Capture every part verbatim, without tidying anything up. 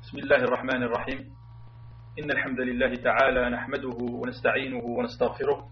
بسم الله الرحمن الرحيم. إن الحمد لله تعالى نحمده ونستعينه ونستغفره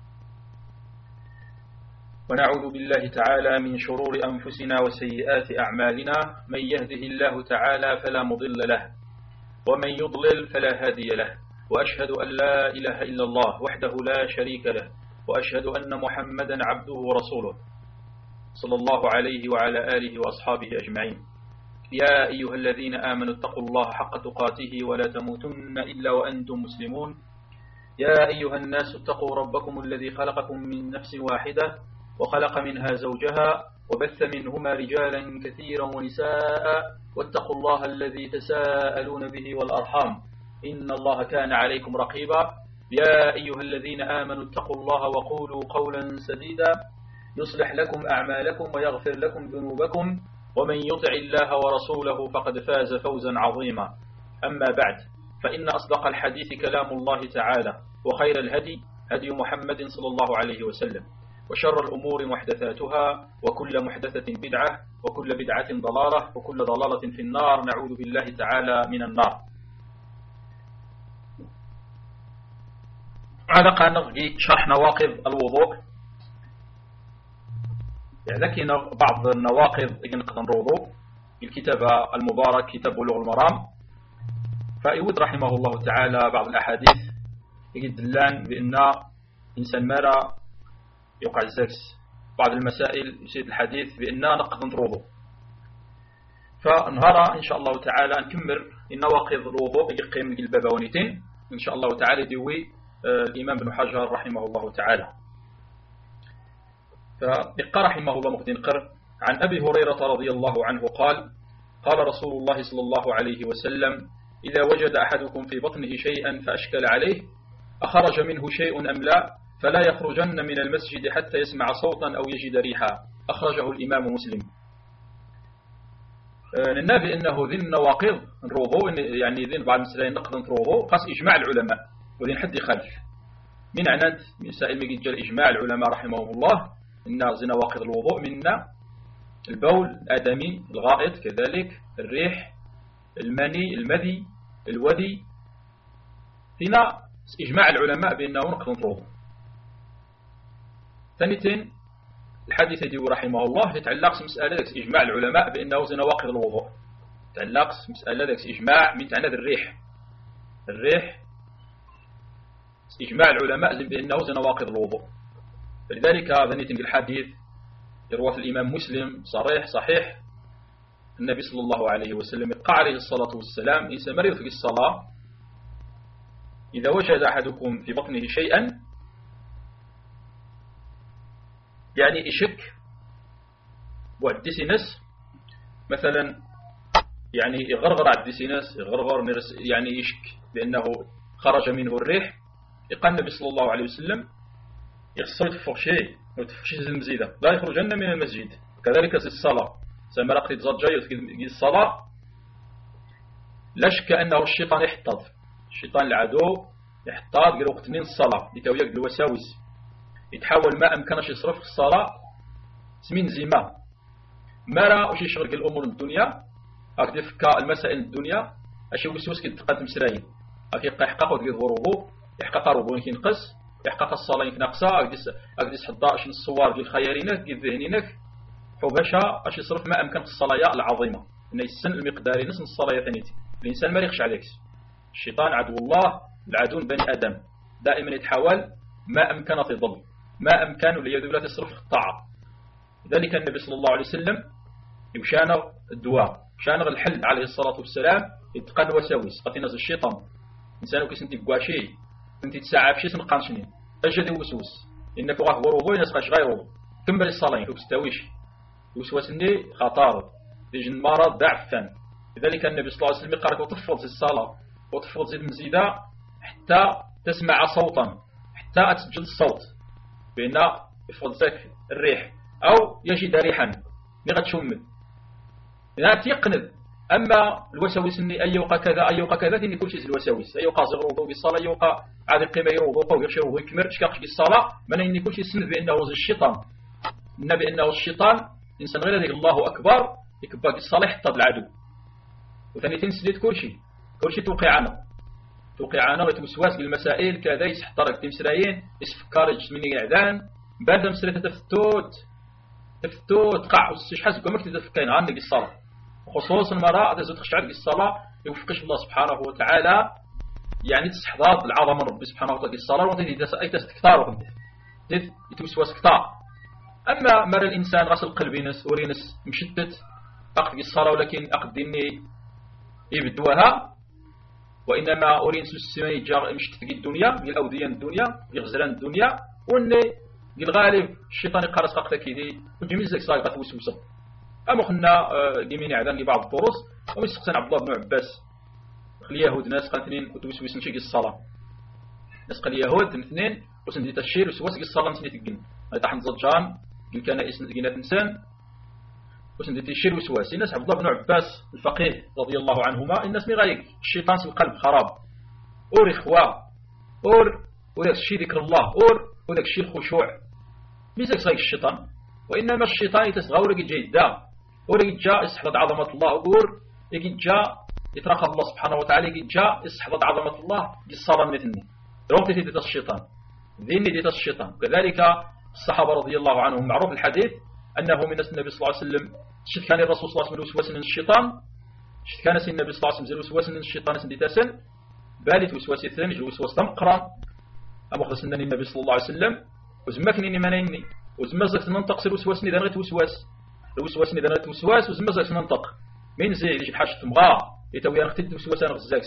ونعوذ بالله تعالى من شرور أنفسنا وسيئات أعمالنا. من يهده الله تعالى فلا مضل له ومن يضلل فلا هادي له، وأشهد أن لا إله إلا الله وحده لا شريك له، وأشهد أن محمدا عبده ورسوله صلى الله عليه وعلى آله وأصحابه أجمعين. يا أيها الذين آمنوا اتقوا الله حق تقاته ولا تموتن إلا وأنتم مسلمون. يا أيها الناس اتقوا ربكم الذي خلقكم من نفس واحدة وخلق منها زوجها وبث منهما رجالا كثيرا ونساء، واتقوا الله الذي تساءلون به والأرحام إن الله كان عليكم رقيبا. يا أيها الذين آمنوا اتقوا الله وقولوا قولا سديدا يصلح لكم أعمالكم ويغفر لكم ذنوبكم، ومن يطع الله ورسوله فقد فاز فوزا عظيما. أما بعد، فإن أصدق الحديث كلام الله تعالى، وخير الهدي هدي محمد صلى الله عليه وسلم، وشر الأمور محدثاتها، وكل محدثة بدعة، وكل بدعة ضلالة، وكل ضلالة في النار. نعوذ بالله تعالى من النار. هذا قانا شرح نواقض الوضوء. ذكينا بعض النواقض ينقض الوضوء الكتاب المبارك كتاب بلوغ المرام. فيود رحمه الله تعالى بعض الأحاديث يدلان بأن إنسان مارا يوقع الزكس. بعض المسائل يسيد الحديث بأن نقض الوضوء. فنهار إن شاء الله تعالى نكمل النواقض الوضوء يقيم من البابونيتين إن شاء الله تعالى ديوي الإمام بن حجر رحمه الله تعالى. فإقى رحمه الله مقدين قر عن أبي هريرة رضي الله عنه قال: قال رسول الله صلى الله عليه وسلم: إذا وجد أحدكم في بطنه شيئا فأشكل عليه أخرج منه شيء أم لا فلا يخرجن من المسجد حتى يسمع صوتا أو يجد ريحا. أخرجه الإمام مسلم. النبي إنه ذي النواقض الوضوء، يعني ذي بعض المسائل نقض الوضوء خاص إجماع العلماء وذين حد يخالف من عناد مسائل ما يجي إجماع العلماء رحمهم الله إن زي نواقض الوضوء منا البول الآدمي، الغائط كذلك، الريح، المني، المذي، الودي. هنا إجماع العلماء بأنه نقض الوضوء. ثانيتين الحديث دي رحمه الله يتعلق مسألة إجماع العلماء بأنه زي نواقض الوضوء. يتعلق مسألة إجماع من تعنى الريح الريح إجماع العلماء بأنه زي نواقض الوضوء. فلذلك ذنيت الحديث يروى في الإمام مسلم صريح صحيح النبي صلى الله عليه وسلم قال عليه الصلاة والسلام: إنسان مريض في الصلاة إذا وجد أحدكم في بطنه شيئا، يعني يشك والديسينس مثلا، يعني يغرغر على الديسينس يغرغر يعني يشك بأنه خرج منه الريح. يقال النبي صلى الله عليه وسلم يخصو يتفق شيء ويتفق شيء المزيدة لا يخرجن من المسجد. كذلك في الصلاة زي رقت تزجاي في الصلاة لا شك أنه الشيطان يحتض الشيطان العدو يحتض قال وقت من الصلاة لتويق الوساوس يتحول ما أمكنش يصرف في الصلاة سمين زيما مرة وش يشغل الأمور الدنيا أكد فكا المسائل الدنيا أشي وسوس كتقدم سراين أكي يحقق وتقدر وضوء يحقق وضوء ينقص يحقق الصلاة ينقصها أقدس أقدس حداش من الصور ديال خيارينك ديال ذهنينك حبشا أش يصرف ما أمكن في الصلاة العظيمة إن السن المقداري نص الصلاة ثانيتي. الإنسان ما يخشى عليك. الشيطان عدو الله العدو بني آدم دائما يتحاول ما أمكن تضل ما أمكن ليدو لا تصرف الطاعة. لذلك النبي صلى الله عليه وسلم يوشان الدواء شان الحل عليه الصلاة والسلام يتقن وساوس قتنا الشيطان إنسان كيسنتي بقاشي انت تساعد شي سنقانشني اجد وسوس انك غاه وضوء ينسقش غير وضوء كمل الصلاه فوق تستويش وسوسني خطر يجي المرض ضعفا. لذلك النبي صلى الله عليه وسلم قال وتفض الصلاه وتفضل زيد مزيده حتى تسمع صوتا حتى تسجل الصوت بان يفضل ذاك الريح او يجد ريحا مي غتشمل لا تيقند. أما الوساوس إني أي يوقع كذا أي يوقع كذا تني كل شيء الوساوس أي يوقع زغر وضوء بالصلاة يوقع عاد قيمة يوضوء ويغشر ويكمر شكاش بالصلاة من إني كل شيء سند بأنه الشيطان النبي أنه الشيطان إنسان غير ذلك الله أكبر يكبر بالصلاة حتى العدو وثاني تنسليت كلشي كلشي توقع عنه توقع عنه وتوسواس بالمسائل كذا يسحطرك تمسرايين يسفكر مني قعدان بعد مسريت تفتوت تفتوت قع وش حاسب كمك تتفكين عنك الصلاة خصوصا المرأة إذا تخشع عندك الصلاة يوفقش الله سبحانه وتعالى يعني تستحضار العظمة ربي سبحانه وتعالى الصلاة وانت أي تستكتار يتوسواس كتار. أما مر الإنسان غسل قلبي نس ورينس مشتت أقضي الصلاة ولكن أقدني يبدوها وإنما أرينس السماء جاء مشتت الدنيا بالأوديان الدنيا بغزلان الدنيا وإني الغالب الشيطان يقرص قاقتا كيدي وجميل زيك صايغة وسوسة. أما خلنا قيمين عدان لبعض الدروس ويستقسن عبد الله بن عباس قال اليهود ناس قال اثنين وتوسوس نشيق الصلاة ناس قال اليهود اثنين وسنديت الشير وسوس الصلاة نسنيت الجن طاح زجان قل كان اسم جنات إنسان وسنديت الشير وسواس. الناس عبد الله بن عباس الفقيه رضي الله عنهما الناس مغايق الشيطان في القلب خراب أور إخوة أور وذاك الشيء ذكر الله أور وذاك الشيء الخشوع ميزاك صايق الشيطان وإنما الشيطان يتسغور يجي جيدا وريد جاء يستحضر عظمة الله أور يجي جاء يترخى الله سبحانه وتعالى يجي جاء يستحضر عظمة الله الصلاة مثلني رومتي ديت الشيطان ذيني ديت الشيطان. كذلك الصحابة رضي الله عنهم معروف الحديث أنه من النبي صلى الله عليه وسلم شت كان الرسول صلى الله عليه وسلم وسوس من الشيطان شت كان سي النبي صلى الله عليه وسلم وسوس من الشيطان سنديت سن بالي وسواس الثاني وسواس تمقرا أما خلص أن النبي صلى الله عليه وسلم وزمكني منيني وزمزك ننطق سير وسواسني دانغت وسواس وسواسني دانغت وسواس وزمزك ننطق من زي اللي حاجة تمغا يتوي أنا ختلت وسواس أنا غزاكس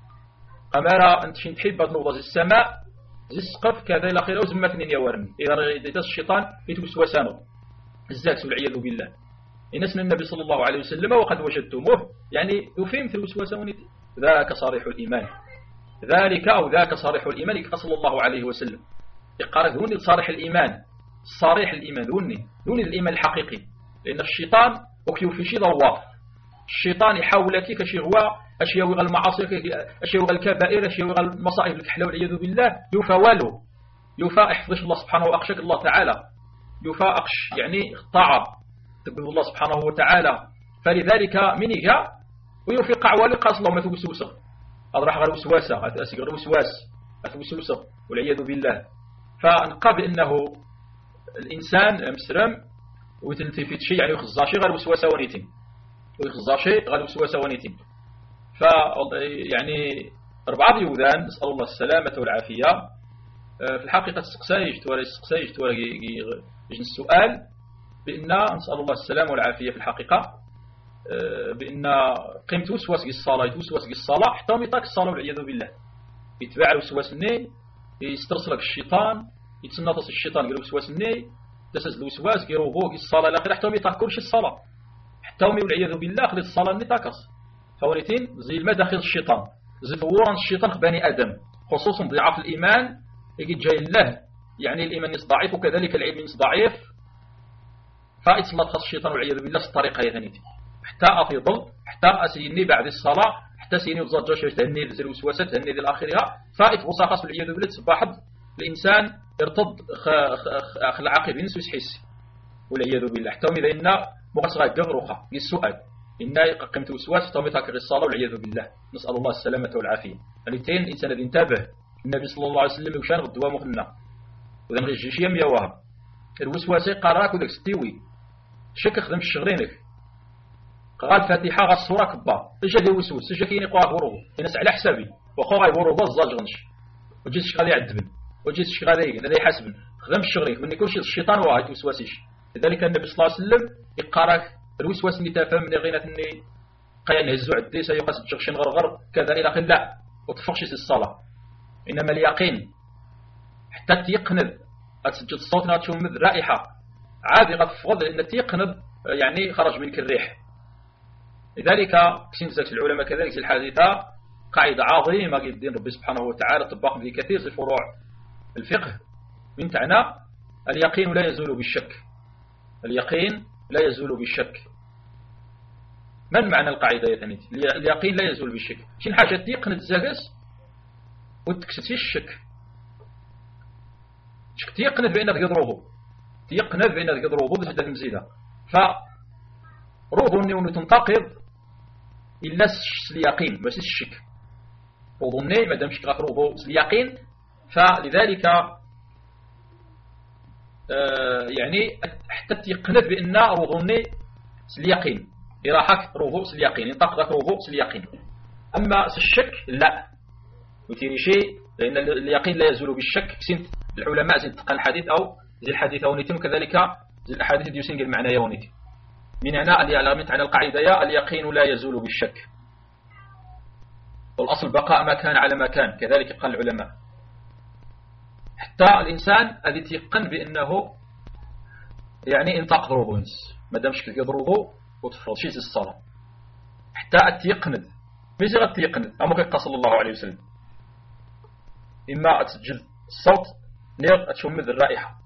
أمارا أنت شين تحب نوضة زي السماء زي السقف كذا إلى آخره وزمكني يا ورمي إذا ديت الشيطان يتوسواس أنا غزاكس والعياذ بالله. إنسنا النبي صلى الله عليه وسلم وقد وجدتموه يعني يفهم في الوسواس ونتي ذاك صريح الإيمان ذلك أو ذاك صريح الإيمان صلى الله عليه وسلم يقارن ذوني صريح الإيمان صريح الإيمان ذوني ذوني الإيمان الحقيقي لأن الشيطان وكيو في شي ضواف الشيطان يحاولك كشي هو أشياء وغا المعاصي أشياء وغا الكبائر أشياء وغا المصائب الكحلة والعياذ بالله يوفى والو يوفى احفظش الله سبحانه وأخشك الله تعالى يوفى أخش يعني اخطاع تقول الله سبحانه وتعالى فلذلك من جاء ويوفي قعوالي قاس الله ما توسوسه هذا راح غير وسواسة هذا غير وسواس وسوسة والعياذ بالله. فنقابل أنه الإنسان مسرم ويتلتفت شيء يعني يخزر شيء غير وسواسة ونيتين ويخزر شيء غير وسواسة ونيتين. ف يعني أربعة يوذان نسأل الله السلامة والعافية. في الحقيقة استقسايجت ولا استقسايجت ولا يجن السؤال بأن نسأل الله السلامة والعافية في الحقيقة بأن قيمة وسواس الصلاة يتوسواس الصلاة حتى يطاق الصلاة والعياذ بالله يتباع الوسواس الني يسترسلك الشيطان يتسنطس الشيطان قال وسواس الني تسز الوسواس يروبوك الصلاة لا حتى يطاق كلش الصلاة حتى والعياذ بالله خلي الصلاة الني تاكس فوريتين زي المداخل الشيطان زي ثوران الشيطان في بني آدم خصوصا ضعاف الإيمان يجي جاي الله يعني الإيمان ضعيف وكذلك العلم ضعيف فايتسلط الشيطان والعياذ بالله في الطريقة يثنيتي حتى أفيضل حتى أسيني بعد الصلاة حتى سيني وزاد جوش تهني ذي الوسواسات تهني ذي الآخرها فائت غصاقص والعياذ بالله تصبح الإنسان يرتض خ العاقب ينسو يسحس والعياذ بالله حتى إذا إنا مغسغة قغرخة السؤال إنا قمت وسواس تومي تاكر الصلاة والعياذ بالله نسأل الله السلامة والعافية. الاثنين الإنسان الذي انتبه النبي صلى الله عليه وسلم وشان غدوا مخنا وذا نغيش يم يوهم الوسواسي قراك وذاك ستيوي شك خدم الشغرينك قال فاتحة غا الصورة كبار إيش هذا وسوس إيش كيني قواه غروب الناس على حسابي وخو غاي غروب الزاج غنش وجيتش غادي يعذبن وجيتش غادي غادي يحاسبن خدم الشغرين من يكونش الشيطان واحد وسواسيش. لذلك النبي صلى الله عليه وسلم يقراك الوسواس اللي تفهم من غينة إني قيان هزو عدي سيقاس تجغشين غرغر كذا إلى آخره لا وتفقش الصلاة إنما اليقين حتى تيقند أتسجد الصوت ناتشوف مثل رائحة عادي غتفضل إن تيقند يعني خرج منك الريح. لذلك كسنزك العلماء كذلك الحادثة قاعدة عظيمة جدا ربي سبحانه وتعالى طبق في كثير من فروع الفقه من تعنى اليقين لا يزول بالشك اليقين لا يزول بالشك. من معنى القاعدة يا ثاني اليقين لا يزول بالشك شين حاجة تيقند الزاقس وتكسد الشك شك تيقند بأنك يضربه تيقند بأنك يضربه بزهدة المزيدة فروضني ونتنتقض إلا اليقين ماشي الشك. وظني ما دامش كغروضو اليقين فلذلك آه يعني حتى تيقنت بأن روضوني اليقين إراحك روضو اليقين ينطق ذاك روضو اليقين. أما الشك لا وثيري شيء لأن اليقين لا يزول بالشك. سنت العلماء زين تقن الحديث أو زي الحديث ونيتين وكذلك زي الأحاديث ديوسين المعنى يونيتين من هنا العلامة على القاعدة يا اليقين لا يزول بالشك والأصل بقاء ما كان على ما كان. كذلك قال العلماء حتى الإنسان الذي تيقن بأنه يعني انطق ضروبه ما دامش كيضربه وتفرض شيء الصلاة حتى تيقن ماشي غير تيقن أما كيقال صلى الله عليه وسلم إما تسجل الصوت نير تشمد الرائحة.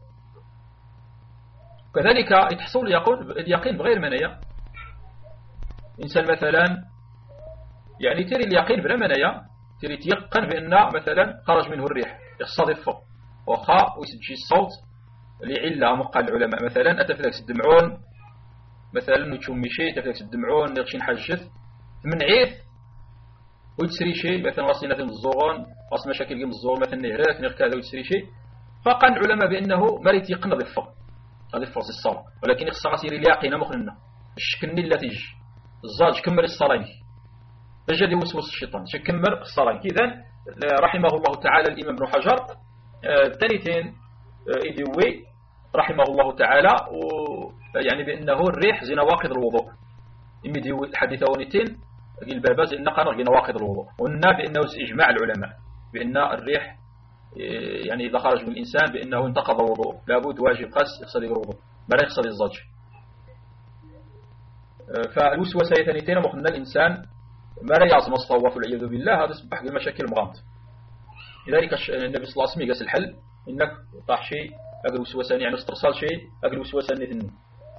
كذلك يتحصل اليقين بغير منايا. إنسان مثلا يعني تري اليقين بلا منايا تري تيقن بأن مثلا خرج منه الريح يصطدف وخا ويسجل الصوت لعلة مقال العلماء مثلا أتفلك الدمعون مثلا نتشمي شيء تفلك الدمعون نغشين حاجث من عيث ويتسري شيء مثلا راسنا في الزغون راس مشاكل كيم الزغون مثلا نهراك نغ كذا ويتسري شيء فقال العلماء بأنه مريت يقن ضفة ضفة الصلاة ولكن يخص عصير اليقين مخننا الشكني لا تيجي الزاج كمل الصلاة فجد يوسوس الشيطان شكمل الصلاة كذا رحمه الله تعالى الإمام ابن حجر الثالثين إدوي رحمه الله تعالى يعني بأنه الريح زي نواقض الوضوء إمي ديوي الحديث ونيتين البابا زي نقنر زي نواقض الوضوء وقلنا بأنه إجماع العلماء بأن الريح يعني إذا خرج من الإنسان بأنه انتقض الوضوء لابد واجب قس يقصد الوضوء بلا يقصد الزج. فالوسوسة ثانيتين مخنا الإنسان ما لا يعظم الصواب والعياذ بالله هذا يصبح بمشاكل مغامض. لذلك النبي صلى الله عليه وسلم قال الحل إنك طاح شيء أقل وسوسة يعني استرسال شيء أقل وسوسة نثني.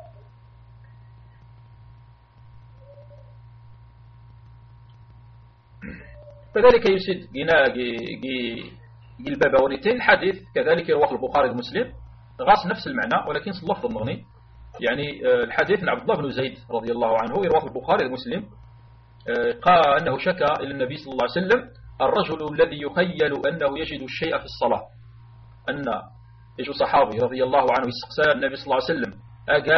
كذلك يسد جنا جي الباب وريتين حديث كذلك رواه البخاري ومسلم غاص نفس المعنى ولكن اللفظ المغني يعني الحديث عن عبد الله بن زيد رضي الله عنه رواه البخاري ومسلم قال أنه شكى إلى النبي صلى الله عليه وسلم الرجل الذي يخيل أنه يجد الشيء في الصلاة أن يجو صحابي رضي الله عنه يستقسى النبي صلى الله عليه وسلم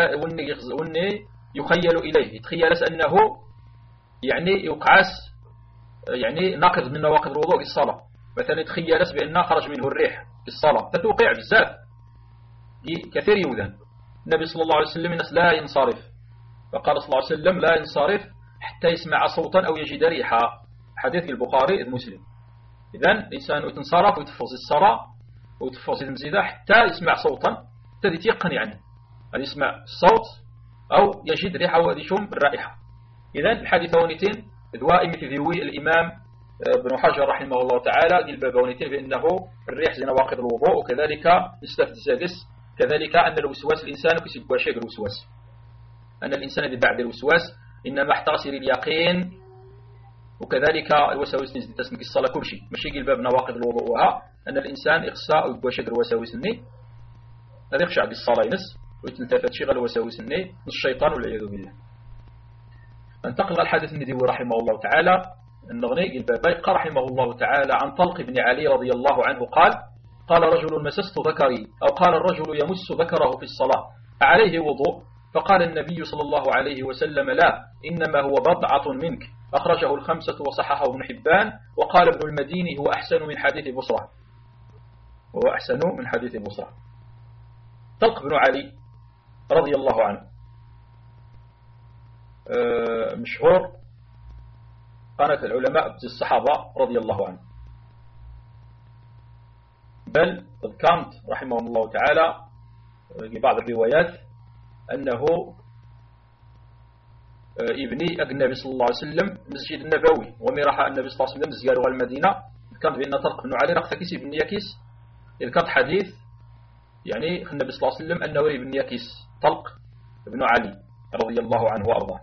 وني يخيل إليه يتخيل أنه يعني يقعس يعني ناقض من نواقض الوضوء في الصلاة مثلا يتخيل بأنه خرج منه الريح في الصلاة فتوقع بزاف كثير يوذن. النبي صلى الله عليه وسلم الناس لا ينصرف فقال صلى الله عليه وسلم لا ينصرف حتى يسمع صوتا أو يجد ريحا حديث البخاري المسلم. إذن الإنسان يتنصرف ويتفوز الصلاة ويتفوز المزيدة حتى يسمع صوتا تدي تيقن يعني أن يسمع الصوت أو يجد ريحة ويشم الرائحة. إذن الحديث ونيتين دوائم مثل ذوي الإمام ابن حجر رحمه الله تعالى الباب ونيتين بأنه الريح زي نواقض الوضوء وكذلك نستفد السادس كذلك أن الوسواس الإنسان كسب شيء الوسواس أن الإنسان الذي بعد الوسواس إنما احتاصر اليقين وكذلك الوساوس نزل تسمك الصلاة كل شيء ماشي الباب نواقض الوضوء وها أن الإنسان إخصاء ويبقى شيء الوساوس الني هذا يخشع بالصلاة ينس ويتلتفت شيء الوساوس الني الشيطان والعياذ بالله. انتقل الحديث الندي رحمه الله تعالى النغني الباب رحمه الله تعالى عن طلق بن علي رضي الله عنه قال قال رجل مسست ذكري أو قال الرجل يمس ذكره في الصلاة عليه وضوء فقال النبي صلى الله عليه وسلم لا إنما هو بضعة منك أخرجه الخمسة وصححه ابن حبان وقال ابن المديني هو أحسن من حديث بصرة هو أحسن من حديث بصرة. طلق بن علي رضي الله عنه مشهور قالت العلماء الصحابة رضي الله عنه بل كانت رحمهم الله تعالى في بعض الروايات أنه ابني النبي صلى الله عليه وسلم مسجد النبوي ومراح النبي صلى الله عليه وسلم زيارة المدينة كانت بأن طلق بن علي رقث كيس ابن يكيس إذ كانت حديث يعني النبي صلى الله عليه وسلم أنه ابن يكيس طلق بن علي رضي الله عنه وأرضاه.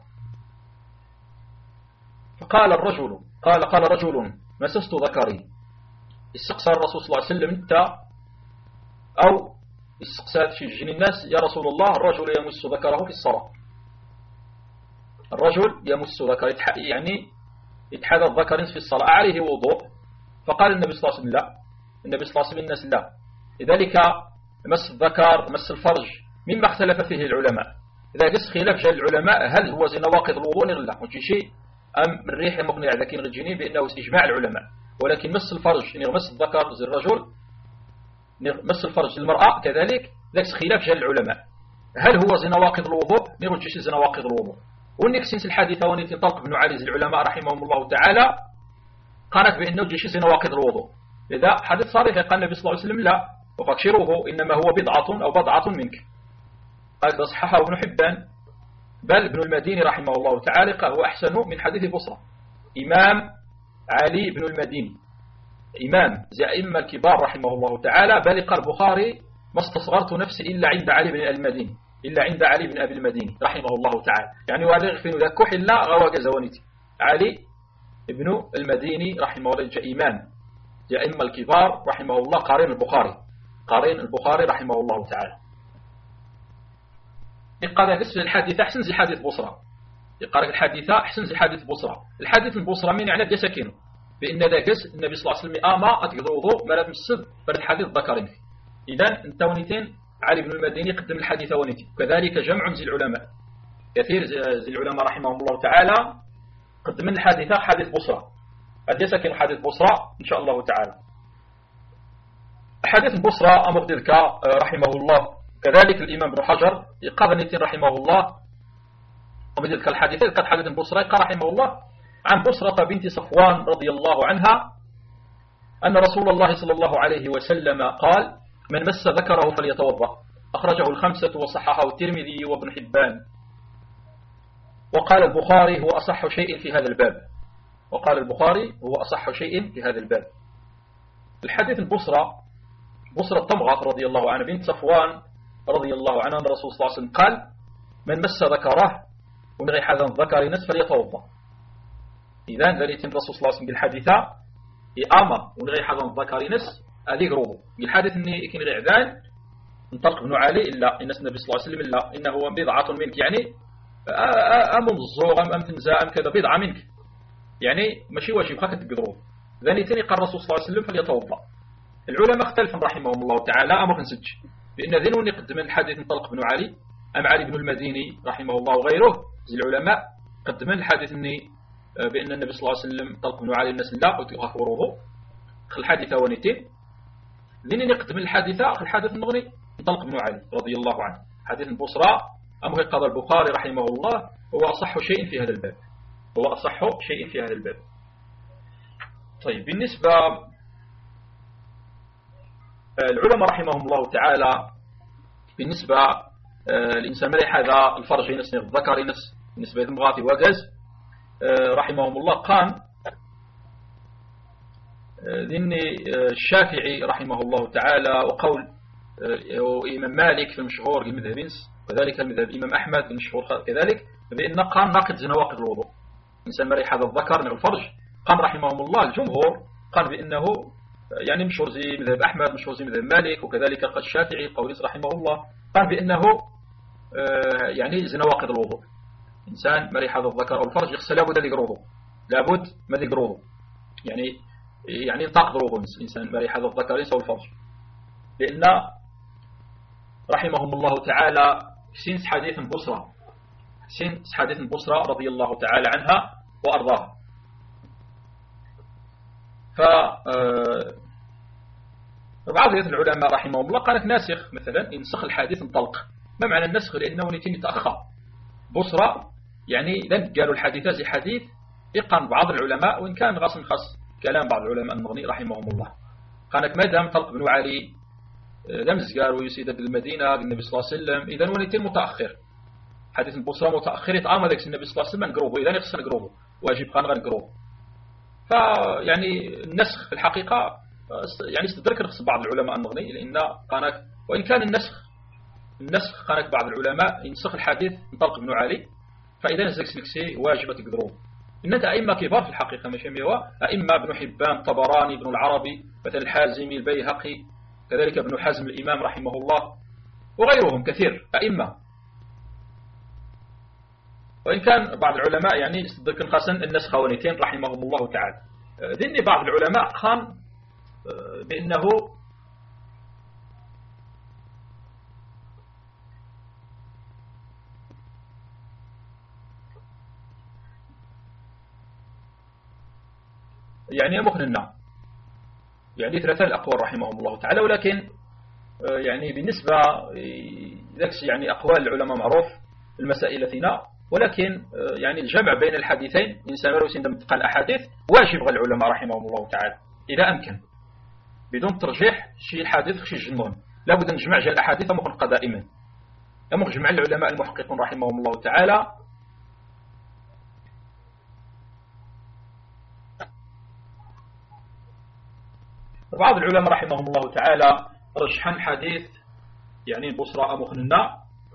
فقال الرجل قال قال رجل مسست ذكري استقصى الرسول صلى الله عليه وسلم انت أو استقصات في جن الناس يا رسول الله الرجل يمس ذكره في الصلاة الرجل يمس ذكر يعني يتحدث ذكر في الصلاة عليه وضوء؟ فقال النبي صلى الله عليه وسلم لا. النبي صلى الله عليه وسلم الناس لا. لذلك مس الذكر مس الفرج مما اختلف فيه العلماء. إذا قس خلاف جال العلماء هل هو زي نواقض الوضوء ولا لا؟ وشي شيء أم الريح مقنع ذاكين غجيني بأنه إجماع العلماء. ولكن مس الفرج يعني مس الذكر زي الرجل مس الفرج للمرأة كذلك ذاك خلاف جال العلماء هل هو زي نواقض الوضوء نرجع شي زي نواقض الوضوء. ونكسنس الحادثة ونتي طلق بن علي العلماء رحمهم الله تعالى قالت بأنه جيش زي نواقض الوضوء. لذا حديث صريح قال النبي صلى الله عليه وسلم لا وفكشروه إنما هو بضعة أو بضعة منك. قال صححه ابن حبان بل ابن المديني رحمه الله تعالى قال هو أحسن من حديث بصرة. إمام علي بن المديني إمام زي أئمة الكبار رحمه الله تعالى بل قال البخاري ما استصغرت نفسي إلا عند علي بن المديني إلا عند علي بن أبي المديني رحمه الله تعالى. يعني وهذا يغفن ذا كحلا غواق زوانيتي علي ابن المديني رحمه الله جاء إمام جاء أئمة الكبار رحمه الله قارين البخاري قارين البخاري رحمه الله تعالى. يقال قصة الحادثة أحسن زي حادث بصرة. يقال الحادثة أحسن زي حادث بصرة. الحادث من بصرة من يعني جسكينه بأن ذا قص النبي صلى الله عليه وسلم آما أتقضى وضوء مالت مسد فرد الحديث ذكرين فيه. إذن انت ونيتين علي بن المديني قدم الحديث ونيتين. كذلك جمع زي العلماء كثير زي العلماء رحمهم الله تعالى قدم الحادثة حادث بصرة. قد يسكن حادث بصرة إن شاء الله تعالى. حادث بصرة أمر ذلك رحمه الله كذلك الإمام ابن حجر يقابل رحمه الله ومن ذلك الحادثة قد حدث بصرة قال رحمه الله عن بصرة بنت صفوان رضي الله عنها أن رسول الله صلى الله عليه وسلم قال من مس ذكره فليتوضأ. أخرجه الخمسة وصححه الترمذي وابن حبان. وقال البخاري هو أصح شيء في هذا الباب. وقال البخاري هو أصح شيء في هذا الباب. الحديث البصرة بصرة طمغة رضي الله عنها بنت صفوان رضي الله عنها أن الرسول صلى الله عليه وسلم قال من مس ذكره ونغي حذا ذكر نس فليتوضأ. إذن ذلك الرسول صلى الله عليه وسلم بالحديثة إقامة ونغي حذا ذكر نس هذه قروبه. بالحديث إني يكون غير انطلق بن علي إلا إن النبي صلى الله عليه وسلم إلا إنه بضعة منك يعني أم الزور أم أم تنزا أم كذا بضعة منك يعني ماشي واجب خاك تقدروه. ذاني تاني قال الرسول صلى الله عليه وسلم فليتوضأ. العلماء اختلفوا رحمهم الله تعالى أمر نسج بأن ذنون يقدم الحديث انطلق بن علي أم علي بن المديني رحمه الله وغيره زي العلماء قدم الحديث إني بأن النبي صلى الله عليه وسلم انطلق بن علي الناس لا وتغفروه خل الحادثة ونتين ذنين يقدم الحادثة خل الحادث النغني انطلق بن علي رضي الله عنه. حديث البصرة أمر قضى البخاري رحمه الله هو أصح شيء في هذا الباب. هو أصح شيء في هذا الباب. طيب بالنسبة العلماء رحمهم الله تعالى بالنسبة الإنسان مريح هذا الفرج ينس الذكر ينس بالنسبة للمغاطي وجز رحمهم الله قام ذن الشافعي رحمه الله تعالى وقول إمام مالك في المشهور المذهب وذلك المذهب إمام أحمد في المشهور كذلك بأن قام ناقض زنواقض الوضوء. إنسان مريح هذا الذكر من الفرج قام رحمهم الله الجمهور قال بأنه يعني مشهور زي مذهب أحمد مشهور زي مذهب مالك وكذلك قال الشافعي قوليس رحمه الله قال بأنه يعني زنواقض الوضوء. إنسان مريح هذا الذكر أو الفرج يغسل لابد ذي قروضه لابد ما ذي قروضه يعني يعني طاق ضروبه إنسان مريح هذا الذكر يسوي الفرج لأن رحمهم الله تعالى سنس حديث بصرة سنس حديث بصرة رضي الله تعالى عنها وأرضاها. ف بعض العلماء رحمهم الله قالت ناسخ مثلا ينسخ الحديث انطلق. ما معنى النسخ؟ لأنه نتين يتأخر بصرة يعني لن قالوا الحديث زي حديث يقن بعض العلماء وإن كان غاص خاص كلام بعض العلماء المغني رحمهم الله قالت ما دام طلق بن علي لم قالوا يسيد بالمدينة النبي صلى الله عليه وسلم إذن ونتين متأخر حديث البصرة متأخر يتعامل ذلك النبي صلى الله عليه وسلم نقروبه إذن يخص نقروبه واجب خان غير نقروبه. فيعني النسخ في الحقيقة يعني استدرك رخص بعض العلماء المغني لأن قانك وإن كان النسخ النسخ قانك بعض العلماء ينسخ الحديث انطلق بن علي فإذا نسخ سنكسي واجبة تقدروه. إن أئمة كبار في الحقيقة مش ميوا أئمة ابن حبان طبراني ابن العربي مثل الحازمي البيهقي كذلك ابن حزم الإمام رحمه الله وغيرهم كثير أئمة وإن كان بعض العلماء يعني يصدق خاصة الناس خوانيتين رحمهم الله تعالى. ذني بعض العلماء قال بأنه يعني مخننا يعني ثلاثة الأقوال رحمهم الله تعالى، ولكن يعني بالنسبة يعني أقوال العلماء معروف المسائل فينا، ولكن يعني الجمع بين الحديثين إنسان مروس عندما تلقى الأحاديث واجب على العلماء رحمهم الله تعالى إذا أمكن بدون ترجيح شيء الحديث شيء جنون، لابد أن نجمع جاء الأحاديث مخلقة دائما. أما جمع العلماء المحققون رحمهم الله تعالى بعض العلماء رحمهم الله تعالى رجحا حديث يعني البصرى مخننا،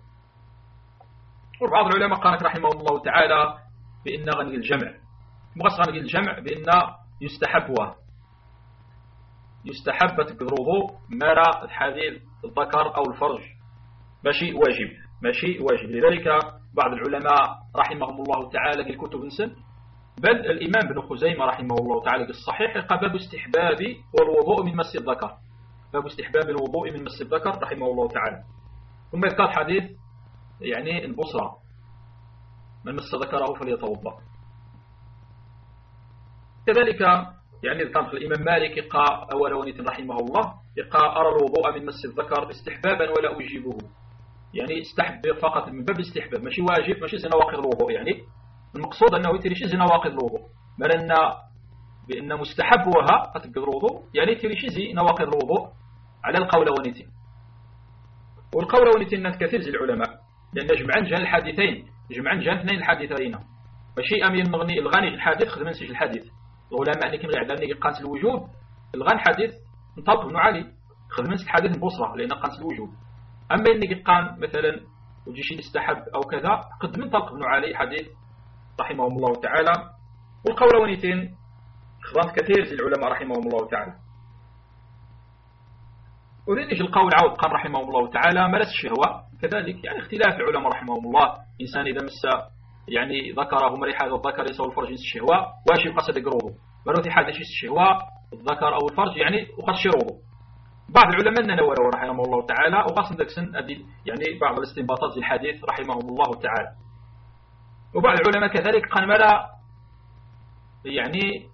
وبعض العلماء قالت رحمهم الله تعالى بأن غني الجمع مغص غني الجمع بأن يستحبها يستحب تقدروه مرة الحديث الذكر أو الفرج ماشي واجب ماشي واجب. لذلك بعض العلماء رحمهم الله تعالى في الكتب نسن بل الإمام ابن خزيمة رحمه الله تعالى في الصحيح قال باب استحباب والوضوء من مس الذكر، باب استحباب الوضوء من مس الذكر رحمه الله تعالى. ثم يذكر حديث يعني البصرى من مس ذكره فليتوضأ. كذلك يعني ذكر الإمام مالك يقى أولونية رحمه الله يقى أرى الوضوء من مس الذكر استحبابا ولا أجيبه، يعني استحب فقط من باب الاستحباب ماشي واجب ماشي زي نواقض الوضوء. يعني المقصود أنه يتريشي زي نواقض الوضوء، بل بأن مستحب وها أتقدر الوضوء يعني يتريشي زي نواقض الوضوء على القولونيتين. والقولونيتين كثير زي العلماء لأن جمعان جان الحديثين جمعان جان اثنين الحديثين ماشي أمين مغني الغني الحديث خذ منسج الحديث. العلماء اللي كانوا يعلمني قانس الوجوب الغن حديث انطلق بن علي خذ منسج الحديث البصرة لأن قانس الوجوب. أما إني قان مثلا وجيشي يستحب أو كذا قد من طلق بن علي حديث رحمهم الله تعالى. والقولونيتين خضان كثير زي العلماء رحمهم الله تعالى. ولذلك القول عود قال رحمه الله تعالى ملس الشهوة كذلك يعني اختلاف العلماء رحمهم الله. إنسان إذا مس يعني ذكره مريح هذا الذكر يسوي الفرج جنس الشهوة واجب قصد يقروه مروثي حد جنس الشهوة الذكر أو الفرج يعني وقشروه. بعض العلماء ننوروا رحمه الله تعالى وقصد ذكسن يعني بعض الاستنباطات في الحديث رحمهم الله تعالى. وبعض العلماء كذلك قال ملا يعني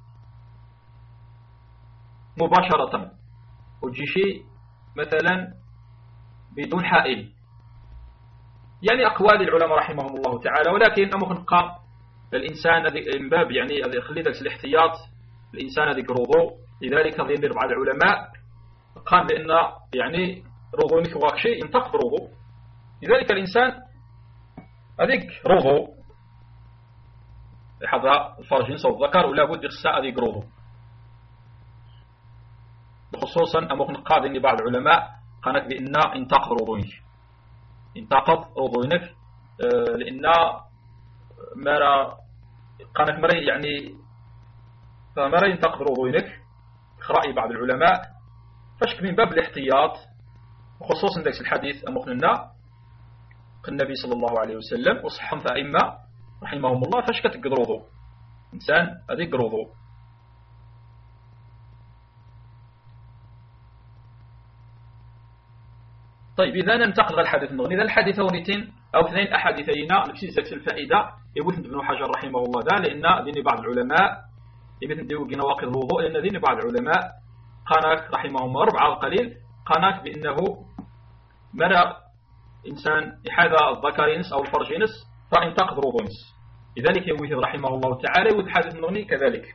مباشرة وجيشي مثلا بدون حائل يعني أقوال العلماء رحمهم الله تعالى. ولكن أمو خنقا الإنسان من باب يعني يخلي ذلك الاحتياط الإنسان هذه روضو. لذلك غير بعض العلماء قال بأن يعني روضو مثل شيء ينتقد روضو. لذلك الإنسان هذيك روضو هذا الفرج ينسى الذكر ولا بد يخسى هذيك روضو. خصوصا أمو خنقا أن بعض العلماء قالت بأن ينتقد روضوينك ينتقد روضوينك لأن مرة قالت مرة يعني فمرة ينتقد روضوينك رأي بعض العلماء فشك من باب الاحتياط وخصوصا ذلك الحديث أمخننا النبي صلى الله عليه وسلم وصحهم فأئمة رحمهم الله فشكت قدروضو إنسان هذه قروضو. طيب إذا ننتقل الحديث المغني إذا الحديث ونيتين أو اثنين أحاديثين نفس ذلك الفائدة يبث ابن حجر رحمه الله ذا لأن ذين بعض العلماء يبث ديوغي نواقض الوضوء لأن ذين بعض العلماء قاناك رحمهم أربعة القليل قاناك بأنه مرى إنسان إحادة الذكرينس أو الفرجينس فإنتقد الوضوء. لذلك يبث رحمه الله تعالى والحديث المغني كذلك.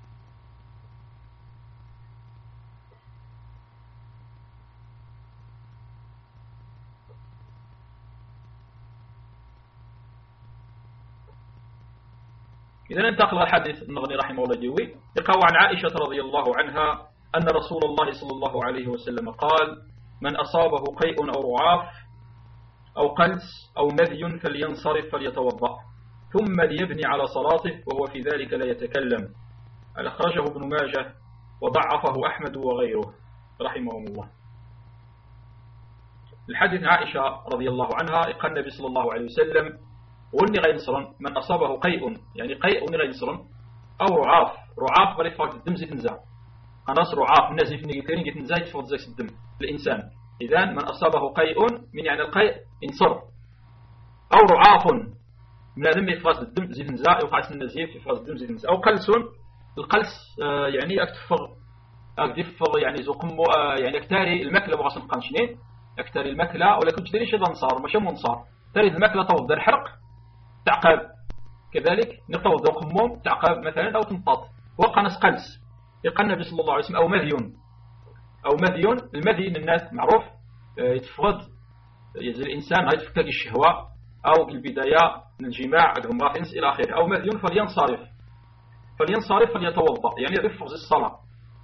إذا ننتقل الحديث المغني رحمه الله جوي يقول عن عائشة رضي الله عنها أن رسول الله صلى الله عليه وسلم قال من أصابه قيء أو رعاف أو قلس أو مذي فلينصرف فليتوضأ ثم ليبني على صلاته وهو في ذلك لا يتكلم. أخرجه ابن ماجه وضعفه أحمد وغيره رحمهم الله. الحديث عائشة رضي الله عنها قال النبي صلى الله عليه وسلم ولني غير نصرا من أصابه قيء يعني قيء ولني غير نصرا أو رعاف رعاف غير يفرق الدم زيت نزع أناس رعاف النزيف نيجيتين جت نزايد فوق زيت الدم الإنسان إذا من أصابه قيء من يعني القيء انصر أو رعاف من الدم يفرز الدم زيت نزع يوقع النزيف يفرز الدم زيت نزع أو قلس القلس آه يعني أكتفر أكتفر يعني زقم آه يعني أكتاري المكلة بغاس القنشنين أكتاري المكلة ولكن تدري شيء نصار مش منصار تري المكلة طوب در حرق تعقب كذلك نقطة ذوقموم تعقب مثلا أو تنطط وقنص قلس يقال النبي صلى الله عليه وسلم أو مذيون أو مذيون المذي الناس معروف يتفقد يزل الإنسان هاي تفكك الشهوة أو البداية من الجماع عندهم رافنس إلى آخره أو مذيون فلينصرف فلينصرف فليتوضأ يعني يرفض الصلاة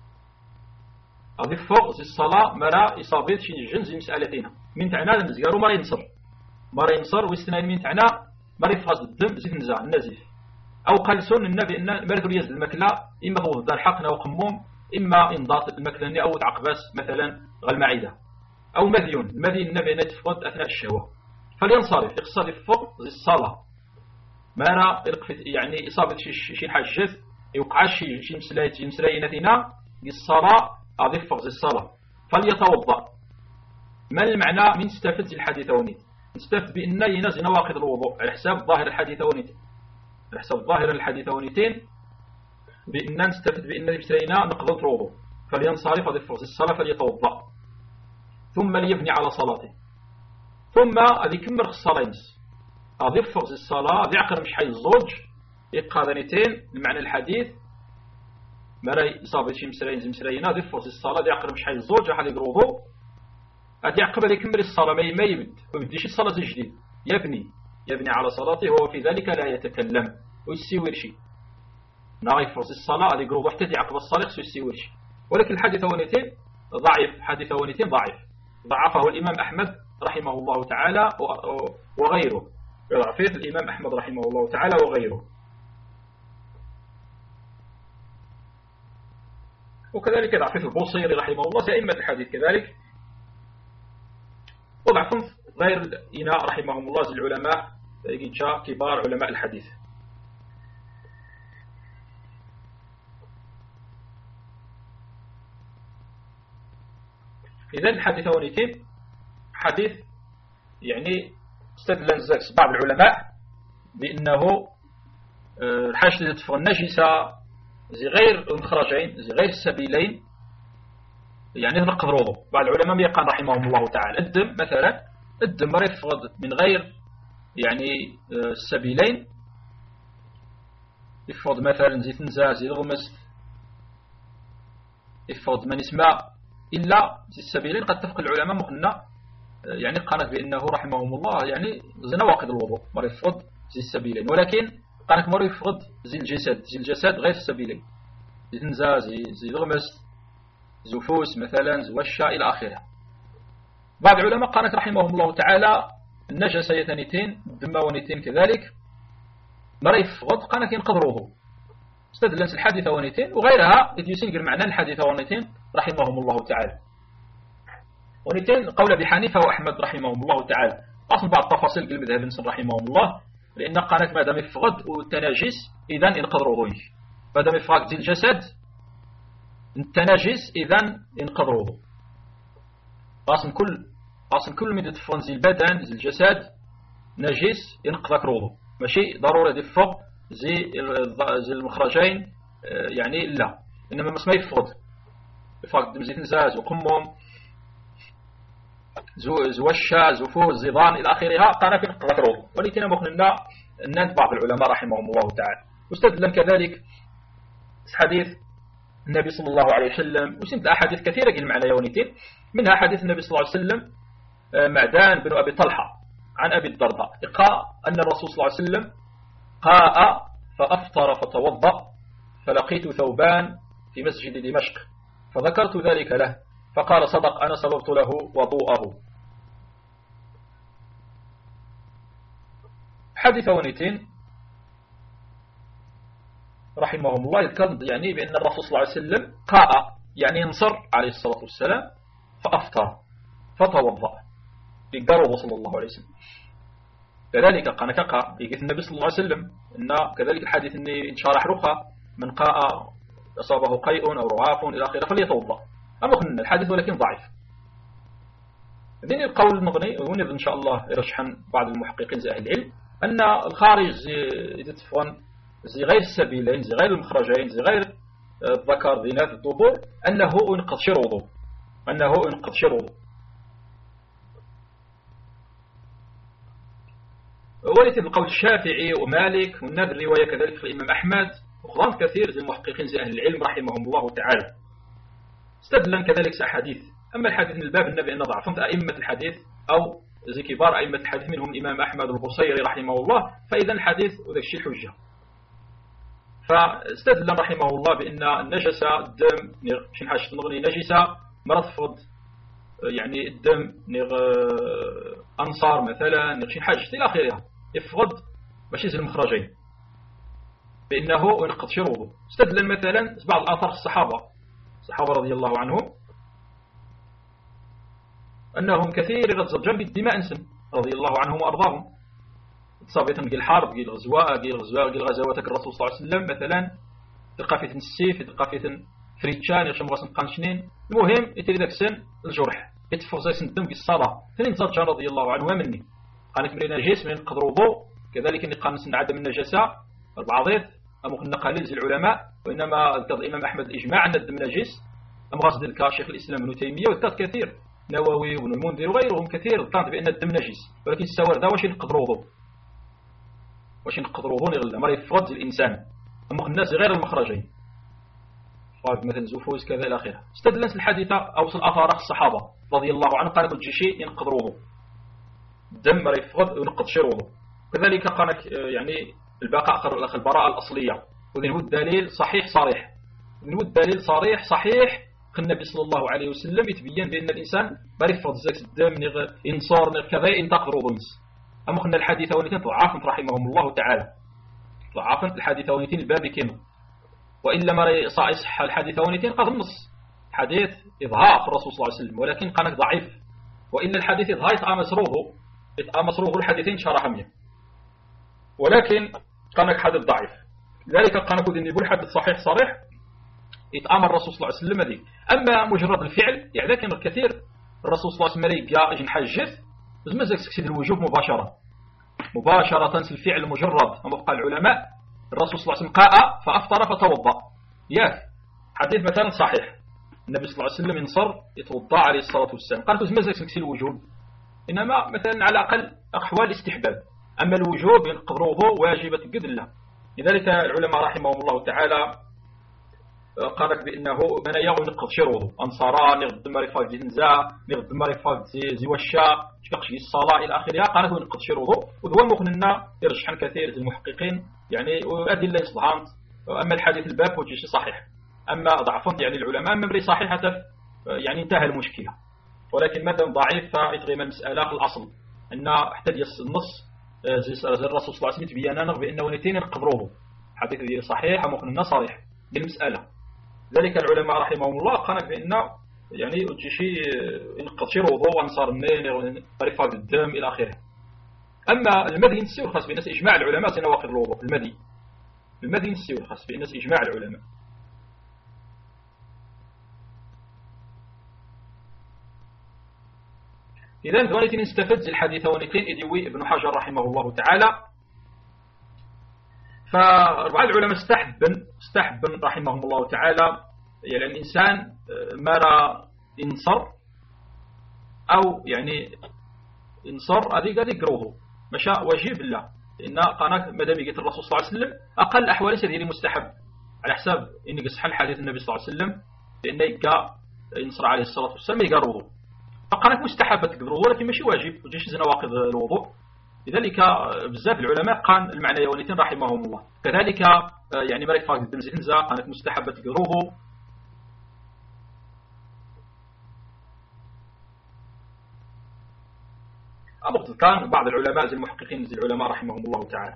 يرفض الصلاة مرا إصابة شيء جنس مسألتين من تعنى المزجار وما ينصر مرا ينصر واستنان من تعنى مرا يفرز الدم زيت نزاع النزيف أو قلسون النبي إن مرثول يزد المكلا إما هو دار حقنا وقموم إما إنضاط المكلا أو تعقباس مثلا غالمعدة أو مذيون المذي النبي نتفقد أثناء الشهوة فلينصرف يقصد الفوق زي الصلاة مارا يعني إصابة شي حاجات يوقع شي شي مسلايت شي مسلاينتنا الصلاة أضيف فوق زي الصلاة فليتوضأ ما المعنى من استفد الحديث ونيت نستفد بأن ينزل نواقض الوضوء على حساب ظاهر الحديث ونيت على حساب ظاهر الحديث ونيتين بأن نستفد بأن بسرينا نقض الوضوء فلينصرف أضيف فوق زي الصلاة فليتوضأ ثم ليبني على صلاته ثم أذي كمر الصلاة أضيف فوق زي الصلاة ذي عقر مش حي الزوج إقاذنتين المعنى الحديث مرا إصابة شي مسرين زي مسرينا ذي فوق زي الصلاة ذي عقر مش حي الزوج حالي الوضوء أدي عقب ذي كمر الصلاة ما يبد ويبديش الصلاة زي جديد يبني يبني على صلاته وهو في ذلك لا يتكلم ويسيور شيء ناغي فوق زي الصلاة أدي قروض حتى ذي عقب الصلاة يسيور شيء ولكن الحديث ونيتين ضعيف حديث ونيتين ضعيف ضعفه الإمام أحمد رحمه الله تعالى وغيره ضعفه الإمام أحمد رحمه الله تعالى وغيره وكذلك ضعفه البوصيري رحمه الله أئمة الحديث كذلك وضعفهم غير الإناء رحمهم الله زي العلماء كبار علماء الحديث إذن الحديث ونيتين حديث يعني استدل بعض العلماء بأنه الحاجة التي تدفع النجسة زي غير المخرجين زي غير السبيلين يعني تنقض الوضوء بعض العلماء يقال رحمهم الله تعالى الدم مثلا الدم يفقد من غير يعني السبيلين يفقد مثلا زي تنزا زي الغمس يفقد من اسمه إلا زي السبيلين قد تفق العلماء مقلنا يعني قالت بأنه رحمهم الله يعني زي نواقض الوضوء مر يفقد زي السبيلين ولكن قالت مر يفقد زي الجسد زي الجسد غير السبيلين زي تنزا زي زي الغمس زفوس مثلا زوشة إلى آخره بعض العلماء قالت رحمهم الله تعالى النجسة يتنيتين الدماونيتين كذلك مر يفقد قالت ينقض الوضوء استدلت الحادثة ونيتين وغيرها يتيسين معنى الحادثة ونيتين رحمهم الله تعالى ونيتين قول بحنيفة وأحمد رحمهم الله تعالى أصل بعض التفاصيل قل مذهب نصر رحمهم الله لأن قالت ما دام يفقد والتناجس إذن ينقض الوضوء ما دام يفقد زي الجسد التناجس إذن ينقض الوضوء أصل كل أصل كل من يتفقد زي البدن زي الجسد نجس ينقض الوضوء ماشي ضرورة يفقد زي زي المخرجين يعني لا إنما ما يفقد يفقد دم زيت نزاز وقمهم زوشة زفوز زيضان إلى آخرها قال في نقض الوضوء ولكن مخلنا أن بعض العلماء رحمهم الله تعالى واستدل كذلك حديث النبي صلى الله عليه وسلم وسمت أحاديث كثيرة قل معنا يونيتين منها حديث النبي صلى الله عليه وسلم معدان بن أبي طلحة عن أبي الدرداء قال أن الرسول صلى الله عليه وسلم قاء فأفطر فتوضأ فلقيت ثوبان في مسجد دمشق فذكرت ذلك له فقال صدق أنا سببت له وضوءه حديث ونيتين رحمهم الله يذكر يعني بأن الرسول صلى الله عليه وسلم قاء يعني ينصر عليه الصلاة والسلام فأفطر فتوضأ يقرب صلى الله عليه وسلم كذلك قال كقا يقول النبي صلى الله عليه وسلم إن كذلك الحديث إني إن شرح رخى من قاء أصابه قيء أو رعاف إلى آخره فليتوضأ. أما قلنا الحديث ولكن ضعيف. ذين القول المغني ونظن إن شاء الله يرشحن بعض المحققين زي أهل العلم أن الخارج إذا تفغن زي غير السبيلين زي غير المخرجين زي غير الذكر ذي ناف الدبور أنه ينقض شروطه أنه ينقض شروطه. وليس القول الشافعي ومالك والنادر الرواية كذلك في الإمام أحمد وخضان كثير زي المحققين زي أهل العلم رحمهم الله تعالى استدلا كذلك أحاديث. أما الحديث من الباب النبي أن ضعفت أئمة الحديث أو زي كبار أئمة الحديث منهم الإمام أحمد البصيري رحمه الله فإذا الحديث وذاك الشيء حجة. فاستدل رحمه الله بأن النجسة الدم شن حاجة نغني نجسة مرفض يعني الدم نغ أنصار مثلا نغ شن حاجة إلى آخرها يفقد ماشي زي المخرجين بأنه ينقض شروطه. استدل مثلا بعض الآثار الصحابة الصحابة رضي الله عنهم أنهم كثير يتزوجون بالدماء انسن رضي الله عنهم وأرضاهم تصابيتهم قيل الحرب قيل الغزوة قيل الغزوة قيل غزواتك الرسول صلى الله عليه وسلم مثلا تلقى فيتن السيف تلقى فيتن فريتشان يشم غاسم قانشنين. المهم يتري ذاك السن الجرح يتفق زي الدم في الصلاة ثاني تزوجان رضي الله عنهما مني قالت مرينا نجس من قدر وضوء كذلك إن قام سن عدم النجاسة البعضيت أم قلنا قليل زي العلماء وإنما ذكر الإمام أحمد الإجماع أن الدم نجس. أم غاصد ذكر شيخ الإسلام ابن تيمية وذكر كثير نووي وابن المنذر وغيرهم كثير ذكرت بأن الدم نجس ولكن السوار ذا واش ينقض وضوء واش ينقض وضوء غير ما يفرض الإنسان. أما الناس غير المخرجين قال مثلا زفوز كذا إلى آخره. استدلت الحديثة أوصل أثار الصحابة رضي الله عنهم قال كل شيء ينقض وضوء الدم ما يفرض وينقض شيء وضوء. كذلك قال يعني البقاء آخر البراءة الأصلية وذن هو الدليل صحيح صريح وذن هو الدليل صريح صحيح النبي صلى الله عليه وسلم يتبين بأن الإنسان ما يفرض زكس الدم ينصر كذا ينتقض وضوء. أما قلنا الحديث ونتين ضعافا رحمهم الله تعالى ضعافا الحديث ونتين الباب كما وإلا ما يصح الحديث ونتين قد النص حديث إظهار الرسول صلى الله عليه وسلم ولكن قالك ضعيف وإن الحديث إظهار يتقى مسروه يتقى مسروه الحديثين شرح مية ولكن قالك حديث ضعيف. لذلك قالك ذي نقول حديث صحيح صريح يتأمر الرسول صلى الله عليه وسلم ذي. أما مجرد الفعل يعني كان الكثير الرسول صلى الله عليه وسلم يقع جن حجث زمزك سكسيد الوجوب مباشرة مباشرة الفعل مجرد. أما بقى العلماء الرسول صلى الله عليه وسلم قاء فأفطر فتوضأ ياك حديث مثلا صحيح النبي صلى الله عليه وسلم ينصر يتوضأ عليه الصلاة والسلام قال زمزك سكسيد الوجوب إنما مثلا على أقل أحوال استحباب. أما الوجوب ينقض وضوء واجبة قد الله. لذلك العلماء رحمهم الله تعالى قالك بأنه من يغو نقض شروطه أنصارا نغد مريفاق جنزا نغد مريفاق زي, زي وشا شكاقش الصلاة إلى آخرها قالك نقض شروطه وهو مخننا يرجحن كثير المحققين يعني وأدلة يصلحان. أما الحديث الباب هو شيء صحيح أما ضعفت يعني العلماء ممري صحيحة يعني انتهى المشكلة ولكن مادام ضعيف فيتغيم المسألة في الأصل أن احتاج النص زي الرسول صلى الله عليه وسلم تبيانا بأنه نتين نقضروه حديث دي صحيح مخننا صريح دي المسألة. ذلك العلماء رحمهم الله قالك بأنه يعني شيء ينقض شروطه وانصار النين ورفاق الدم إلى آخره. أما المذي نسي الخاص بالناس إجماع العلماء سنواقض الوضوء المذي المذي نسي الخاص بالناس إجماع العلماء. إذن ذلك نستفد الحديث ونتين إدوي ابن حجر رحمه الله تعالى. فبعض العلماء استحبن استحبن رحمهم الله تعالى يعني الإنسان مرى انصر أو يعني انصر هذه قد يقروه مشى واجب له لأن قناك مدام يجي الرسول صلى الله عليه وسلم أقل أحوال سيدي مستحب على حساب إن يصح الحديث النبي صلى الله عليه وسلم لأنه يقى ينصر عليه الصلاة والسلام يقروه فقناك مستحب تقروه ولكن ماشي واجب وجيش نواقض الوضوء. لذلك بزاف العلماء قال المعنى يونيتين رحمهم الله. كذلك يعني مريك فاق الدم زهنزة قالت مستحبة تقروه. أبقى كان بعض العلماء زي المحققين زي العلماء رحمهم الله تعالى.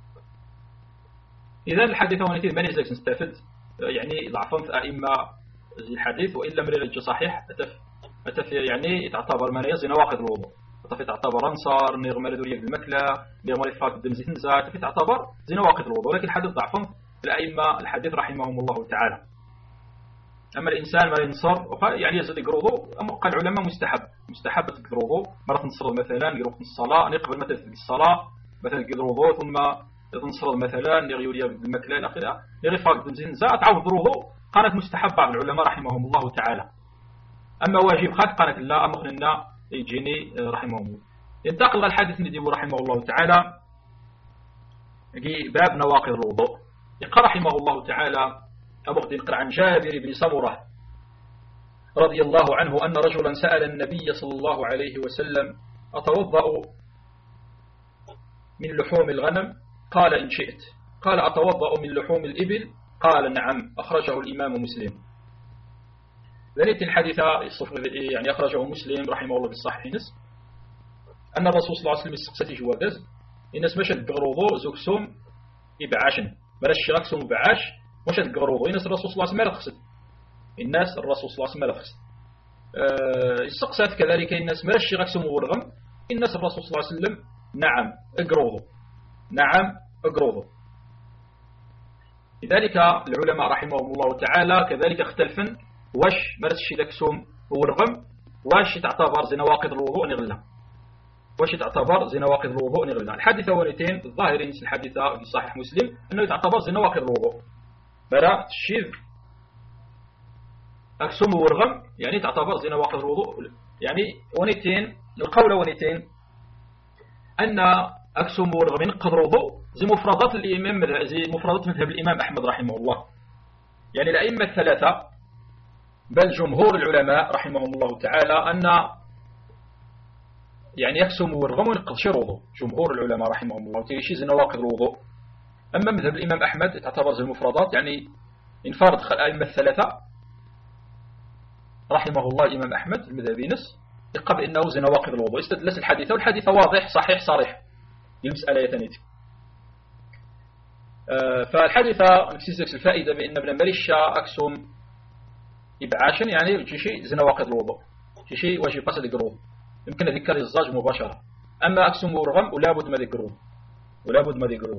إذا الحديث يونيتين من يزاك نستفد يعني ضعفا في أئمة زي الحديث وإن لم يرد صحيح أتف أتف يعني تعتبر ما يزي نواقض الوضوء أتف تعتبر أنصار نغمر دورية بالمكلة نغمر فاك الدم زي تنزا أتف تعتبر زي نواقض الوضوء ولكن الحديث ضعفهم الأئمة الحديث رحمهم الله تعالى. أما الإنسان ما ينصر يعني يزيد الوضوء أما قال العلماء مستحب مستحب تذكر الوضوء مرة تنصر مثلا يروح الصلاة نقبل مثلا في الصلاة مثلا تذكر الوضوء ثم تنصر مثلا يغير بالمكلة إلى آخره يغير فاك الدم زي تنزا تعود الوضوء قالت مستحب بعض العلماء رحمهم الله تعالى. أما واجب خات قالت لا أمخنا يجيني رحمهم الله. ينتقل الحديث نديب رحمه الله تعالى باب نواقض الوضوء. يقرأ رحمه الله تعالى أبو يقرأ عن جابر بن سمرة رضي الله عنه أن رجلا سأل النبي صلى الله عليه وسلم أتوضأ من لحوم الغنم؟ قال إن شئت. قال أتوضأ من لحوم الإبل؟ قال نعم. أخرجه الإمام مسلم. ذلك الحديث يعني أخرجه مسلم رحمه الله بالصحيح نس أن الرسول صلى الله عليه وسلم استقسته جوادز الناس مشت بغروضو زوكسوم إبعاشن مرش ركسوم بعاش مشت بغروضو الناس الرسول صلى الله عليه وسلم رخصت الناس الرسول صلى الله عليه وسلم رخصت استقسات كذلك الناس مرش ركسوم ورغم الناس الرسول صلى الله عليه وسلم نعم اقروضو نعم اقروضو. لذلك العلماء رحمهم الله تعالى كذلك اختلفن واش مرتش داكسوم ورغم واش تعتبر زي نواقض الوضوء نغلا واش تعتبر زي نواقض الوضوء نغلا. الحادثة ولتين الظاهرين في الحادثة في صحيح مسلم أنه تعتبر زي نواقض الوضوء برا تشيذ أكسوم ورغم يعني تعتبر زي نواقض الوضوء يعني ونتين القول ونتين أن أكسوم ورغم ينقض الوضوء زي مفردات الإمام زي مفردات مذهب الإمام أحمد رحمه الله. يعني الأئمة الثلاثة بل جمهور العلماء رحمهم الله تعالى أن يعني يكسم ورغم وينقض شي الوضوء. جمهور العلماء رحمهم الله تعالى شي نواقض الوضوء. أما مذهب الإمام أحمد تعتبر زي المفردات يعني انفرد الأئمة الثلاثة رحمه الله الإمام أحمد المذهبي نس يقبل إنه زي نواقض الوضوء. استدلس الحديث والحديث واضح صحيح صريح المسألة يتنيت. آه فالحديثة نكسيسك الفائدة بأن ابن مريشة أكسم إبعاشا يعني شيء زي نواقض الوضوء شيء واجب قصد القروض يمكن ذكر الزاج مباشرة. أما أكسم ورغم ولا بد ما ذكروه ولا بد ما ذكروه.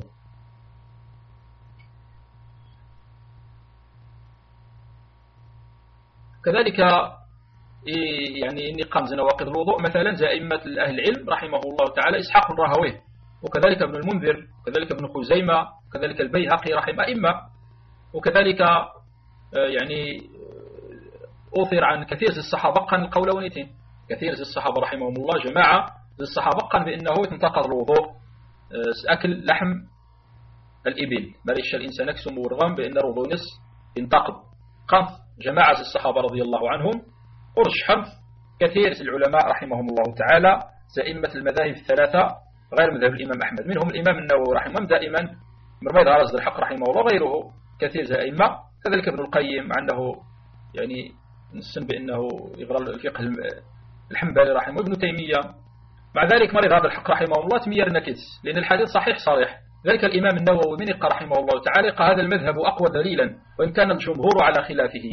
كذلك يعني إني قام زي نواقض الوضوء مثلا زي أئمة أهل العلم رحمه الله تعالى إسحاق الراهويه وكذلك ابن المنذر وكذلك ابن خزيمة وكذلك البيهقي رحمه أئمة. وكذلك يعني أثر عن كثير من الصحابة قال القولونيتين كثير من الصحابة رحمهم الله جماعة من الصحابة قال بأنه ينتقض الوضوء أكل لحم الإبل مريش الإنسان يكسم ورغم بأن الوضوء نص ينتقض. قام جماعة من الصحابة رضي الله عنهم ورشحهم كثير من العلماء رحمهم الله تعالى زائمة المذاهب الثلاثة غير مذهب الإمام أحمد منهم الإمام النووي رحمه الله دائما مرميد غرز الحق رحمه الله وغيره كثير زائمة. كذلك ابن القيم عنده يعني نسن بأنه يغرى الفقه الحنبلي رحمه ابن تيمية مع ذلك مرض هذا الحق رحمه الله تمير نكس لأن الحديث صحيح صريح. ذلك الإمام النووي من يقرأ رحمه الله تعالى قال هذا المذهب أقوى دليلا وإن كان الجمهور على خلافه.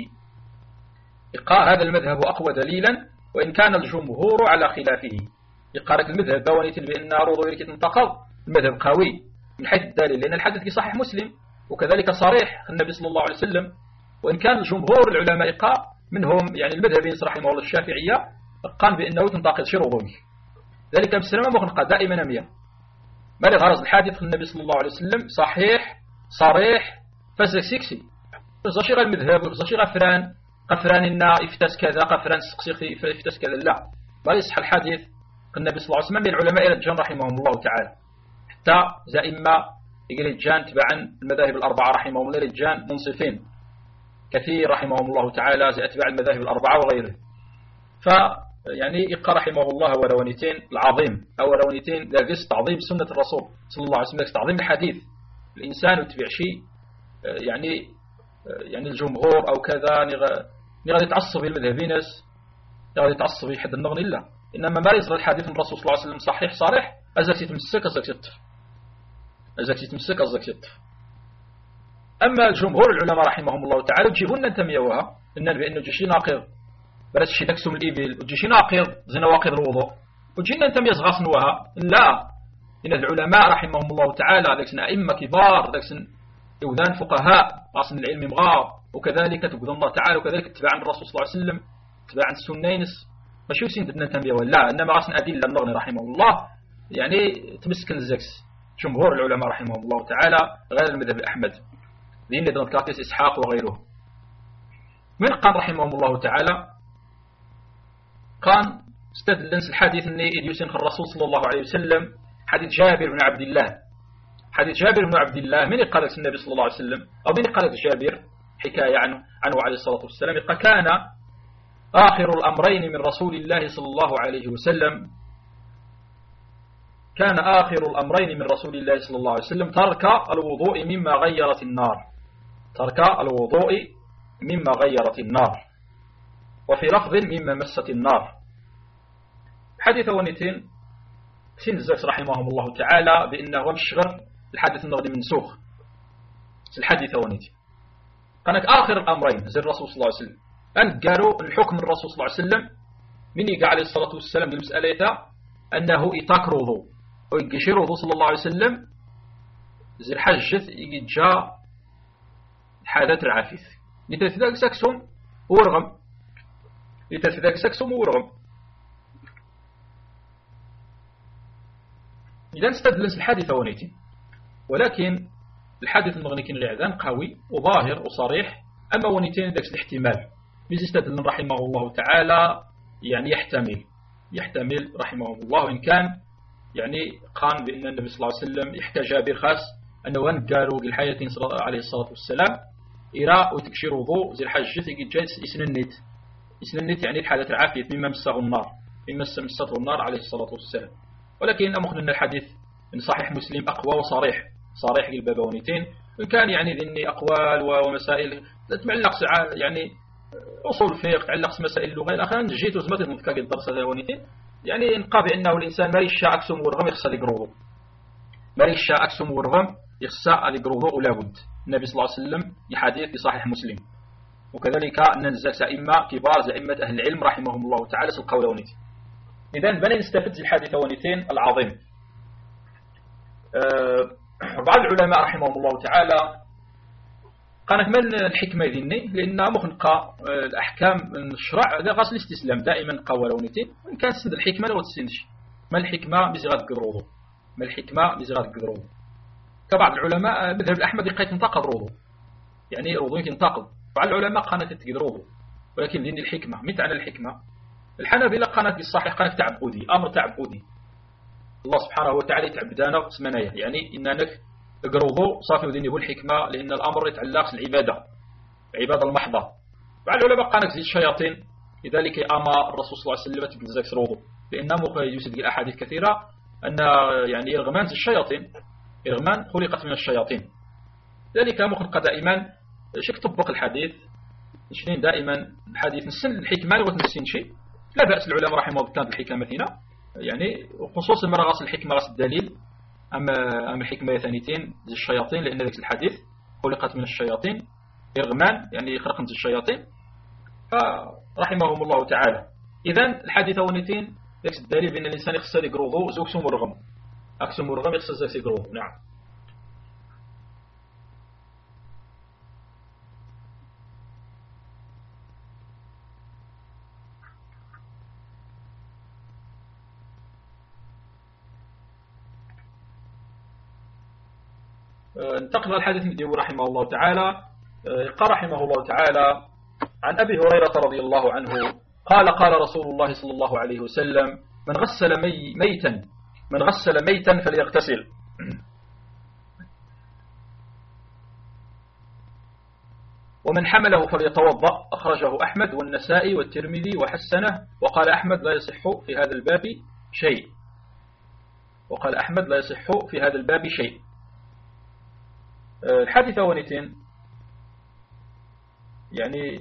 قال هذا المذهب أقوى دليلا وإن كان الجمهور على خلافه. يقال لك المذهب بوانيت بأن روضو يريد تنتقض المذهب قوي من حيث الدليل لأن الحديث في صحيح مسلم وكذلك صريح النبي صلى الله عليه وسلم. وإن كان الجمهور العلماء قال منهم يعني المذهبين رحمه الله الشافعية قال بأنه تنتقض شروطه. ذلك بسلامة مخنقة دائما نمية ماذا غرض الحادث النبي صلى الله عليه وسلم صحيح صريح فسك سكسي زشير المذهب زشير غفران غفران إن افتس كذا غفران سقسي افتس كذا لا ما يصح الحديث النبي صلى الله عليه وسلم من العلماء الجان رحمهم الله تعالى حتى زائمة يقول الجان تبعا المذاهب الأربعة رحمهم الله الجان منصفين كثير رحمهم الله تعالى زي أتباع المذاهب الأربعة وغيره. ف يعني يقرأ رحمه الله ورونيتين العظيم أو ورونيتين ذلك تعظيم سنة الرسول صلى الله عليه وسلم تعظيم الحديث الإنسان يتبع شيء يعني يعني الجمهور أو كذا نغادي يتعصب المذهبين ناس نغادي يتعصب حد النغن إلا إنما ما يصل الحديث من الرسول صلى الله عليه وسلم صحيح صريح أزاك تتمسك أزاك تطف أزاك تتمسك أزاك تطف. أما جمهور العلماء رحمهم الله تعالى تجيبون أنت ميوها إن بأنه جيشي ناقض بلاش شي تكسم الإبل وجيشي ناقض زي نواقض الوضوء وجينا أنت ميز غاص نوها لا إن العلماء رحمهم الله تعالى ذاك أئمة كبار ذاك يوذان فقهاء غاصن العلم مغار وكذلك تقول الله تعالى وكذلك اتباع عن الرسول صلى الله عليه وسلم اتباع عن السنينس ماشي وسين بدنا نتنبيه لا إنما غاصن أدلة النغني رحمه الله يعني تمسكن الزكس جمهور العلماء رحمهم الله تعالى غير المذهب الأحمد ذين لدن كاتيس إسحاق وغيره من قال رحمهم الله تعالى كان استدلنس الحديث أن يديوسن الرسول صلى الله عليه وسلم حديث جابر بن عبد الله حديث جابر بن عبد الله من قال النبي صلى الله عليه وسلم أو من قال جابر حكاية عنه عنه عليه الصلاة والسلام قال كان آخر الأمرين من رسول الله صلى الله عليه وسلم كان آخر الأمرين من رسول الله صلى الله عليه وسلم ترك الوضوء مما غيرت النار ترك الوضوء مما غيرت النار وفي لفظ مما مست النار حديث ونتين سنزكس رحمهم الله تعالى بأنه مشغر الحديث النغدي منسوخ الحديث ونتين كانت آخر الأمرين زي الرسول صلى الله عليه وسلم أن قالوا الحكم الرسول صلى الله عليه وسلم من يقع عليه الصلاة والسلام بالمسألة أنه يتاك روضو ويقشي روضو صلى الله عليه وسلم زي الحجث يجي جاء حادث العافيث لتثذاك سكسهم ورغم لتثذاك سكسهم ورغم إذا استدلس الحادث ونيتين ولكن الحادث المغنيكين الإعذان قوي وظاهر وصريح أما ونيتين ذاك الاحتمال بيستدل رحمه الله تعالى يعني يحتمل يحتمل رحمه الله إن كان يعني قام بأن النبي صلى الله عليه وسلم يحكى جابر خاص أنه وان قالوا بالحياة عليه الصلاة والسلام إراء وتكشير وضوء زي الحج يجي جالس يسن النت يسن النت يعني الحالة العافية مما مسه النار مما مسته النار عليه الصلاة والسلام ولكن أمخن أن الحديث من صحيح مسلم أقوى وصريح صريح البابونيتين وإن كان يعني ذني أقوال ومسائل تتعلق يعني أصول الفقه تعلق مسائل اللغة إلى آخره جيت وزمت المذكر الدرس هذا ونيتين يعني نقابل أنه الإنسان ما يشاء أكسم ورغم يخصى لقروضه ما يشاء أكسم ورغم يخصى لقروضه ولا بد النبي صلى الله عليه وسلم يحديث في صحيح مسلم وكذلك ننزل سائمة كبار زائمة أهل العلم رحمهم الله تعالى سلقوا ونيتين إذن بني نستفد الحادثة ونيتين العظيم أه بعض العلماء رحمهم الله تعالى قالت من الحكمة ذني لأن مخنقة الأحكام الشرع هذا غاس الاستسلام دائما قوى ونيتين وإن كان سند الحكمة لو تسندش ما الحكمة بزغاد قدروضه ما الحكمة بزغاد قدروضه كبعض العلماء مذهب الأحمد يقيت ينتقد روضه يعني روضه ينتقد بعض العلماء قالت تتقد روضه ولكن ذني الحكمة متى على الحكمة الحنابلة قالت بالصحيح قالت تعبدي أمر تعبدي الله سبحانه وتعالى تعبدانا سمنايا يعني إنك قروضو صافي وديني هو الحكمة لأن الأمر يتعلق العبادة العبادة المحضة بعد العلماء قالت زي الشياطين لذلك أما الرسول صلى الله عليه وسلم تبدزك روضو لأنه يوسد الأحاديث كثيرة أن يعني إرغمان زي الشياطين إرغمان خلقت من الشياطين ذلك مخلق دائما شك طبق الحديث شنين دائما الحديث نسن الحكمة وتنسين شيء لا بأس العلماء رحمه الله كانت الحكمة مثينا يعني وخصوصا مرة غاس الحكمة غاس الدليل أما أما الحكمة ثانيتين زي الشياطين لأن ذلك الحديث خلقت من الشياطين إرغمان يعني خلقت الشياطين فرحمهم الله تعالى إذن الحديث ثانيتين ذلك الدليل بأن الإنسان يخسر يقروضه زوكسم ورغم أكسم ورغم يخسر يقروضه نعم انتقل الحديث من ديو رحمه الله تعالى قال رحمه الله تعالى عن أبي هريرة رضي الله عنه قال قال رسول الله صلى الله عليه وسلم من غسل مي ميتا من غسل ميتا فليغتسل ومن حمله فليتوضأ أخرجه أحمد والنسائي والترمذي وحسنه وقال أحمد لا يصح في هذا الباب شيء وقال أحمد لا يصح في هذا الباب شيء الحادثة ونتين يعني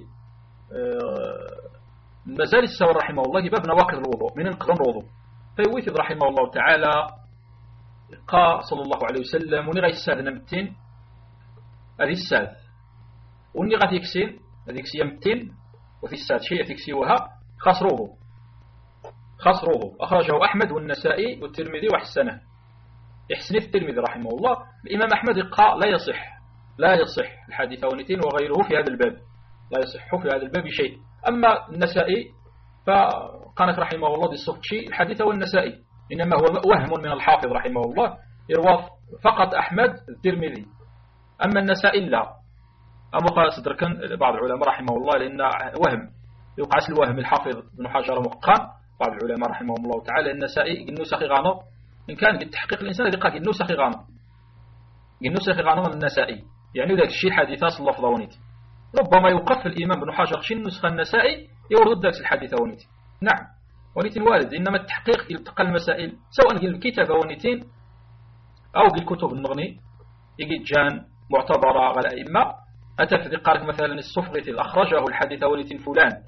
مازال السور رحمه الله باب نواقض الوضوء من انقضاء الوضوء فيوثد رحمه الله تعالى قال صلى الله عليه وسلم ونغي السادة نمتين هذه الساد وني غادي يكسين هذيك سي مئتين وفي الساد شيء تكسيوها خسروه خسروه أخرجه أحمد والنسائي والترمذي وحسنه. يحسن الترمذي رحمه الله الإمام أحمد قال لا يصح لا يصح الحديث ونتين وغيره في هذا الباب، لا يصح في هذا الباب شيء. أما النسائي فقالت رحمه الله دي الصفت شيء الحديث والنسائي إنما هو وهم من الحافظ رحمه الله يروى فقط أحمد الترمذي. أما النسائي لا، أما قال صدركن بعض العلماء رحمه الله لأن وهم يوقع الوهم الحافظ بن حجر مقام بعض العلماء رحمه الله تعالى النسائي النسخ غانو إن كان بالتحقيق الإنسان اللي قال النسخ غانو النسخ غانو النسائي يعني ذاك الشيء حديثاس اللفظ ونيت ربما يوقف الإمام بن حجر شي النسخة النسائي يورد ذاك الحديث ونيت. نعم ونيت وارد، إنما التحقيق يلتقى المسائل سواء قال الكتابة ونيتين أو بالكتب المغني يجي جان معتبرة على الأئمة أتى قالك مثلا الصفغة أخرجه الحديث ونيتين فلان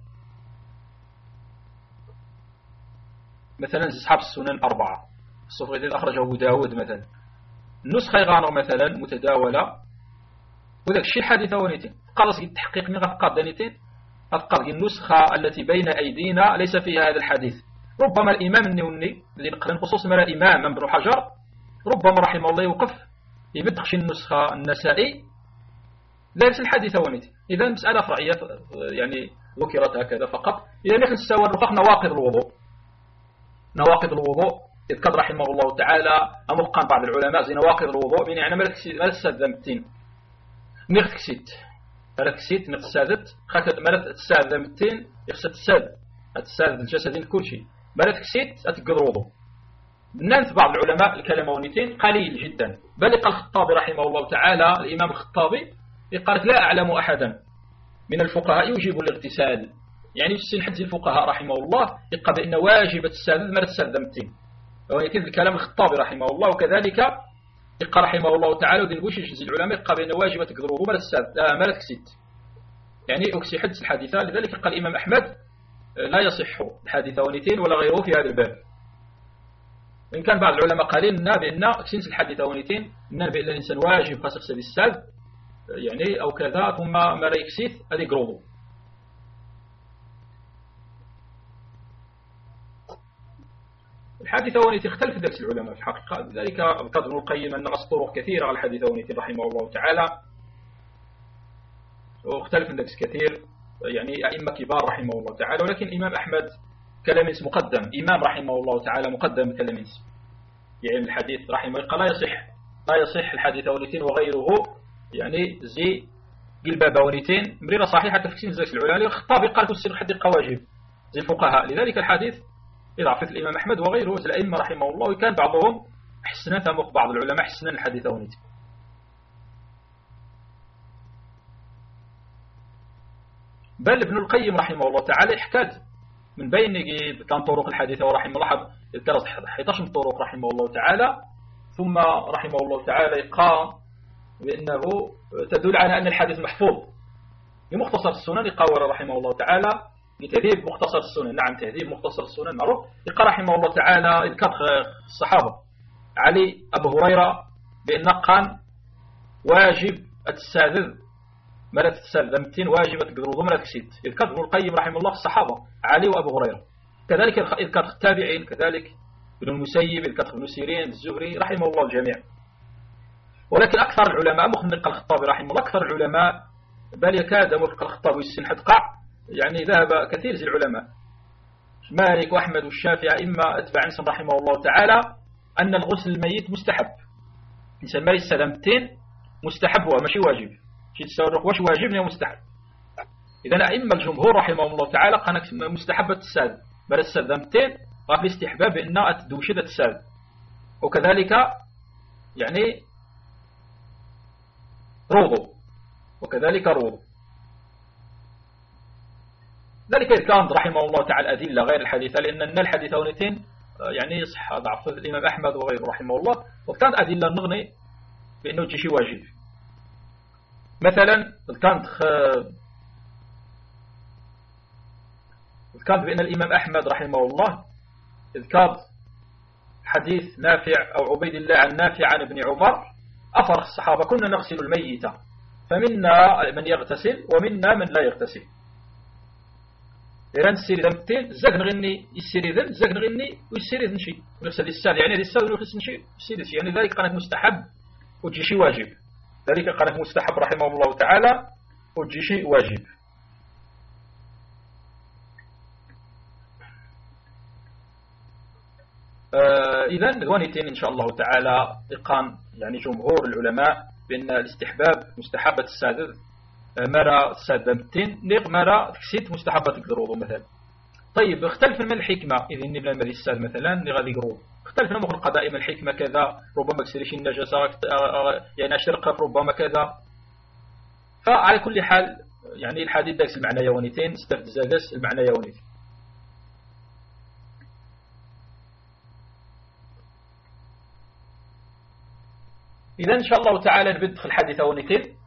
مثلا أصحاب السنن أربعة الصفغة أخرجه أبو داود مثلا النسخة يغانو مثلا متداولة وذاك الشيء حديث ونيتين قرص التحقيق من غفقات دانيتين أفقد النسخة التي بين أيدينا ليس فيها هذا الحديث. ربما الإمام النوني اللي نقرن خصوصا من الإمام ابن حجر ربما رحمه الله يوقف يبدخش النسخة النسائي ليس الحديث ونيتين. إذا مسألة فرعية يعني ذكرت هكذا فقط. إذا نحن نستوى الرفق نواقض الوضوء نواقض الوضوء يذكر رحمه الله تعالى أمرقان بعض العلماء زي نواقض الوضوء من يعني ملك السادمتين نغتكسيت ملك نغتسادت خاكت ملك السادمتين يخسد الساد الساد الجسدين كل شيء ملك كسيت أتقض الوضوء. نانت بعض العلماء الكلمة ونيتين قليل جدا بل قال الخطابي رحمه الله تعالى الإمام الخطابي قال لا أعلم أحدا من الفقهاء يوجب الاغتسال يعني السن حد الفقهاء رحمه الله يقى بأن واجبة السادة ملك السادمتين ونيتين الكلام الخطابي رحمه الله. وكذلك يقى رحمه الله تعالى ودين بوش يجزي العلماء يقى بأن واجبة تقدروه ملك السادة ملك كسيت يعني أكسي حدث الحادثة. لذلك قال الإمام أحمد لا يصح الحادثة ونيتين ولا غيره في هذا الباب. إن كان بعض العلماء قالين بأن سنس الحادثة ونيتين إن بأن الإنسان واجب خاص يغسل الساد يعني أو كذا ثم ما لا يكسيت هذه قروضه. الحادثة ونيتين اختلف درس العلماء في الحقيقة. لذلك ذكر ابن القيم أن غص طرق كثيرة على الحادثة ونيتين رحمه الله تعالى واختلف درس كثير يعني أئمة كبار رحمه الله تعالى. ولكن الإمام أحمد كلاميس مقدم إمام رحمه الله تعالى مقدم كلاميس يعني الحديث رحمه الله لا يصح لا يصح الحادثة ونيتين وغيره يعني زي قلبابة ونيتين مريرة صحيحة تفكسين زي العلماء الخطابي قال تسير حد قواجب زي الفقهاء. لذلك الحديث إضافة الإمام أحمد وغيره زي الأئمة رحمه الله وكان بعضهم حسنا ثم بعض العلماء حسنا الحديث ونيتين. بل ابن القيم رحمه الله تعالى احتاج من بين كان طرق الحديثة ورحمه الله ذكر إحدى عشر طرق رحمه الله تعالى ثم رحمه الله تعالى قام بأنه تدل على أن الحديث محفوظ. بمختصر السنن يقول رحمه الله تعالى بتهذيب مختصر السنن نعم تهذيب مختصر السنن معروف يقول رحمه الله تعالى ذكر الصحابة علي أبو هريرة بأن كان واجب التسادد ملك التسادد متين واجب تقدروا ملك كسيت يذكر ابن القيم رحمه الله الصحابة علي وأبو هريرة كذلك يذكر التابعين كذلك ابن المسيب يذكر ابن سيرين الزهري رحمه الله الجميع. ولكن أكثر العلماء مخنق الخطابي رحمه الله أكثر العلماء بل يكاد موفق الخطابي والسن حد قاع يعني ذهب كثير من العلماء مالك وأحمد والشافعي إما أتبع عنسم رحمه الله تعالى أن الغسل الميت مستحب إنسان مالي السلامتين مستحب هو ماشي واجب شيء تسأل واش واجب أو مستحب. إذا أئمة الجمهور رحمه الله تعالى قالك مستحبة الساد بل السلامتين غاف الاستحباب إن أتدوشدة الساد وكذلك يعني روضو وكذلك روضو. ذلك كان رحمه الله تعالى أدلة غير الحديثة لأن الحديث ونتين يعني يصح ضعف الإمام أحمد وغيره رحمه الله وكان أدلة نغني بأنه تشي واجب. مثلا كانت خ... كانت بأن الإمام أحمد رحمه الله كان حديث نافع أو عبيد الله عن نافع عن ابن عمر أثر الصحابة كنا نغسل الميتة فمنا من يغتسل ومنا من لا يغتسل. إذا السير إذا متين زاك نغني السير إذا زاك نغني والسير إذا نشي نغسل السال يعني السال ونغسل نشي السير يعني ذلك قناة مستحب وتجي شي واجب. ذلك قناة مستحب رحمه الله تعالى وتجي شي واجب. آه إذا الوانيتين إن شاء الله تعالى إقام يعني جمهور العلماء بأن الاستحباب مستحبة السادة مرة السادة متين نيق مرة تكسيت مستحبة القروض مثلا. طيب اختلف من الحكمة إذا نبلا المذي الساد مثلا لغادي قروض اختلفنا مخلقة دائما الحكمة كذا ربما كسرش النجاسة يعني أشرق ربما كذا. فعلى كل حال يعني الحديث داكس المعنى يوانيتين استفد زادس المعنى يوانيتين. إذا إن شاء الله تعالى ندخل الحديث يوانيتين.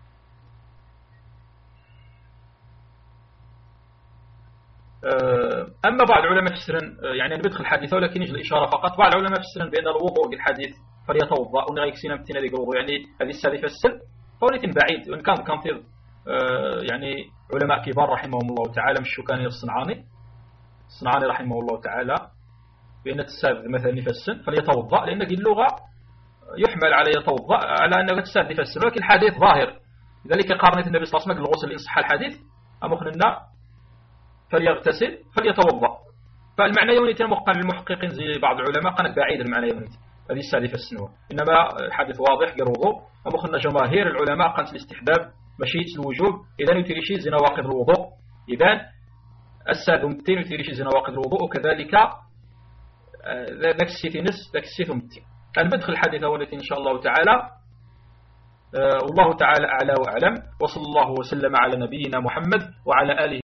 أما بعض العلماء فسرن يعني ندخل الحديث ولكن يجي الإشارة فقط. بعض العلماء فسرن بأن الوضوء بالحديث فليتوضأ ونغي كسينا متنا ذي قروض يعني هذه السادة فسر فوليتين بعيد وإن كان كان في يعني علماء كبار رحمهم الله تعالى مش كان الصنعاني الصنعاني رحمه الله تعالى بأن الساد مثلا يفسر فليتوضأ لأن دي اللغة يحمل على يتوضأ على أنه الساد يفسر ولكن الحديث ظاهر. لذلك قارنت النبي صلى الله عليه وسلم الغسل إن صح الحديث أمخنا فليغتسل فليتوضأ. فالمعنى يونيتين مقال المحققين زي بعض العلماء قالت بعيد المعنى يونيتين هذه السادة يفسنوها إنما الحديث واضح قروضه أمخنا جماهير العلماء قالت الاستحباب مشيت الوجوب إذا يتريشي زي نواقض الوضوء. إذا الساد متين يتريشي زي نواقض الوضوء وكذلك ذاك السيتينس ذاك السيتومتين. أنا بدخل الحديث أولتين إن شاء الله تعالى. والله تعالى أعلى وأعلم وصلى الله وسلم على نبينا محمد وعلى آله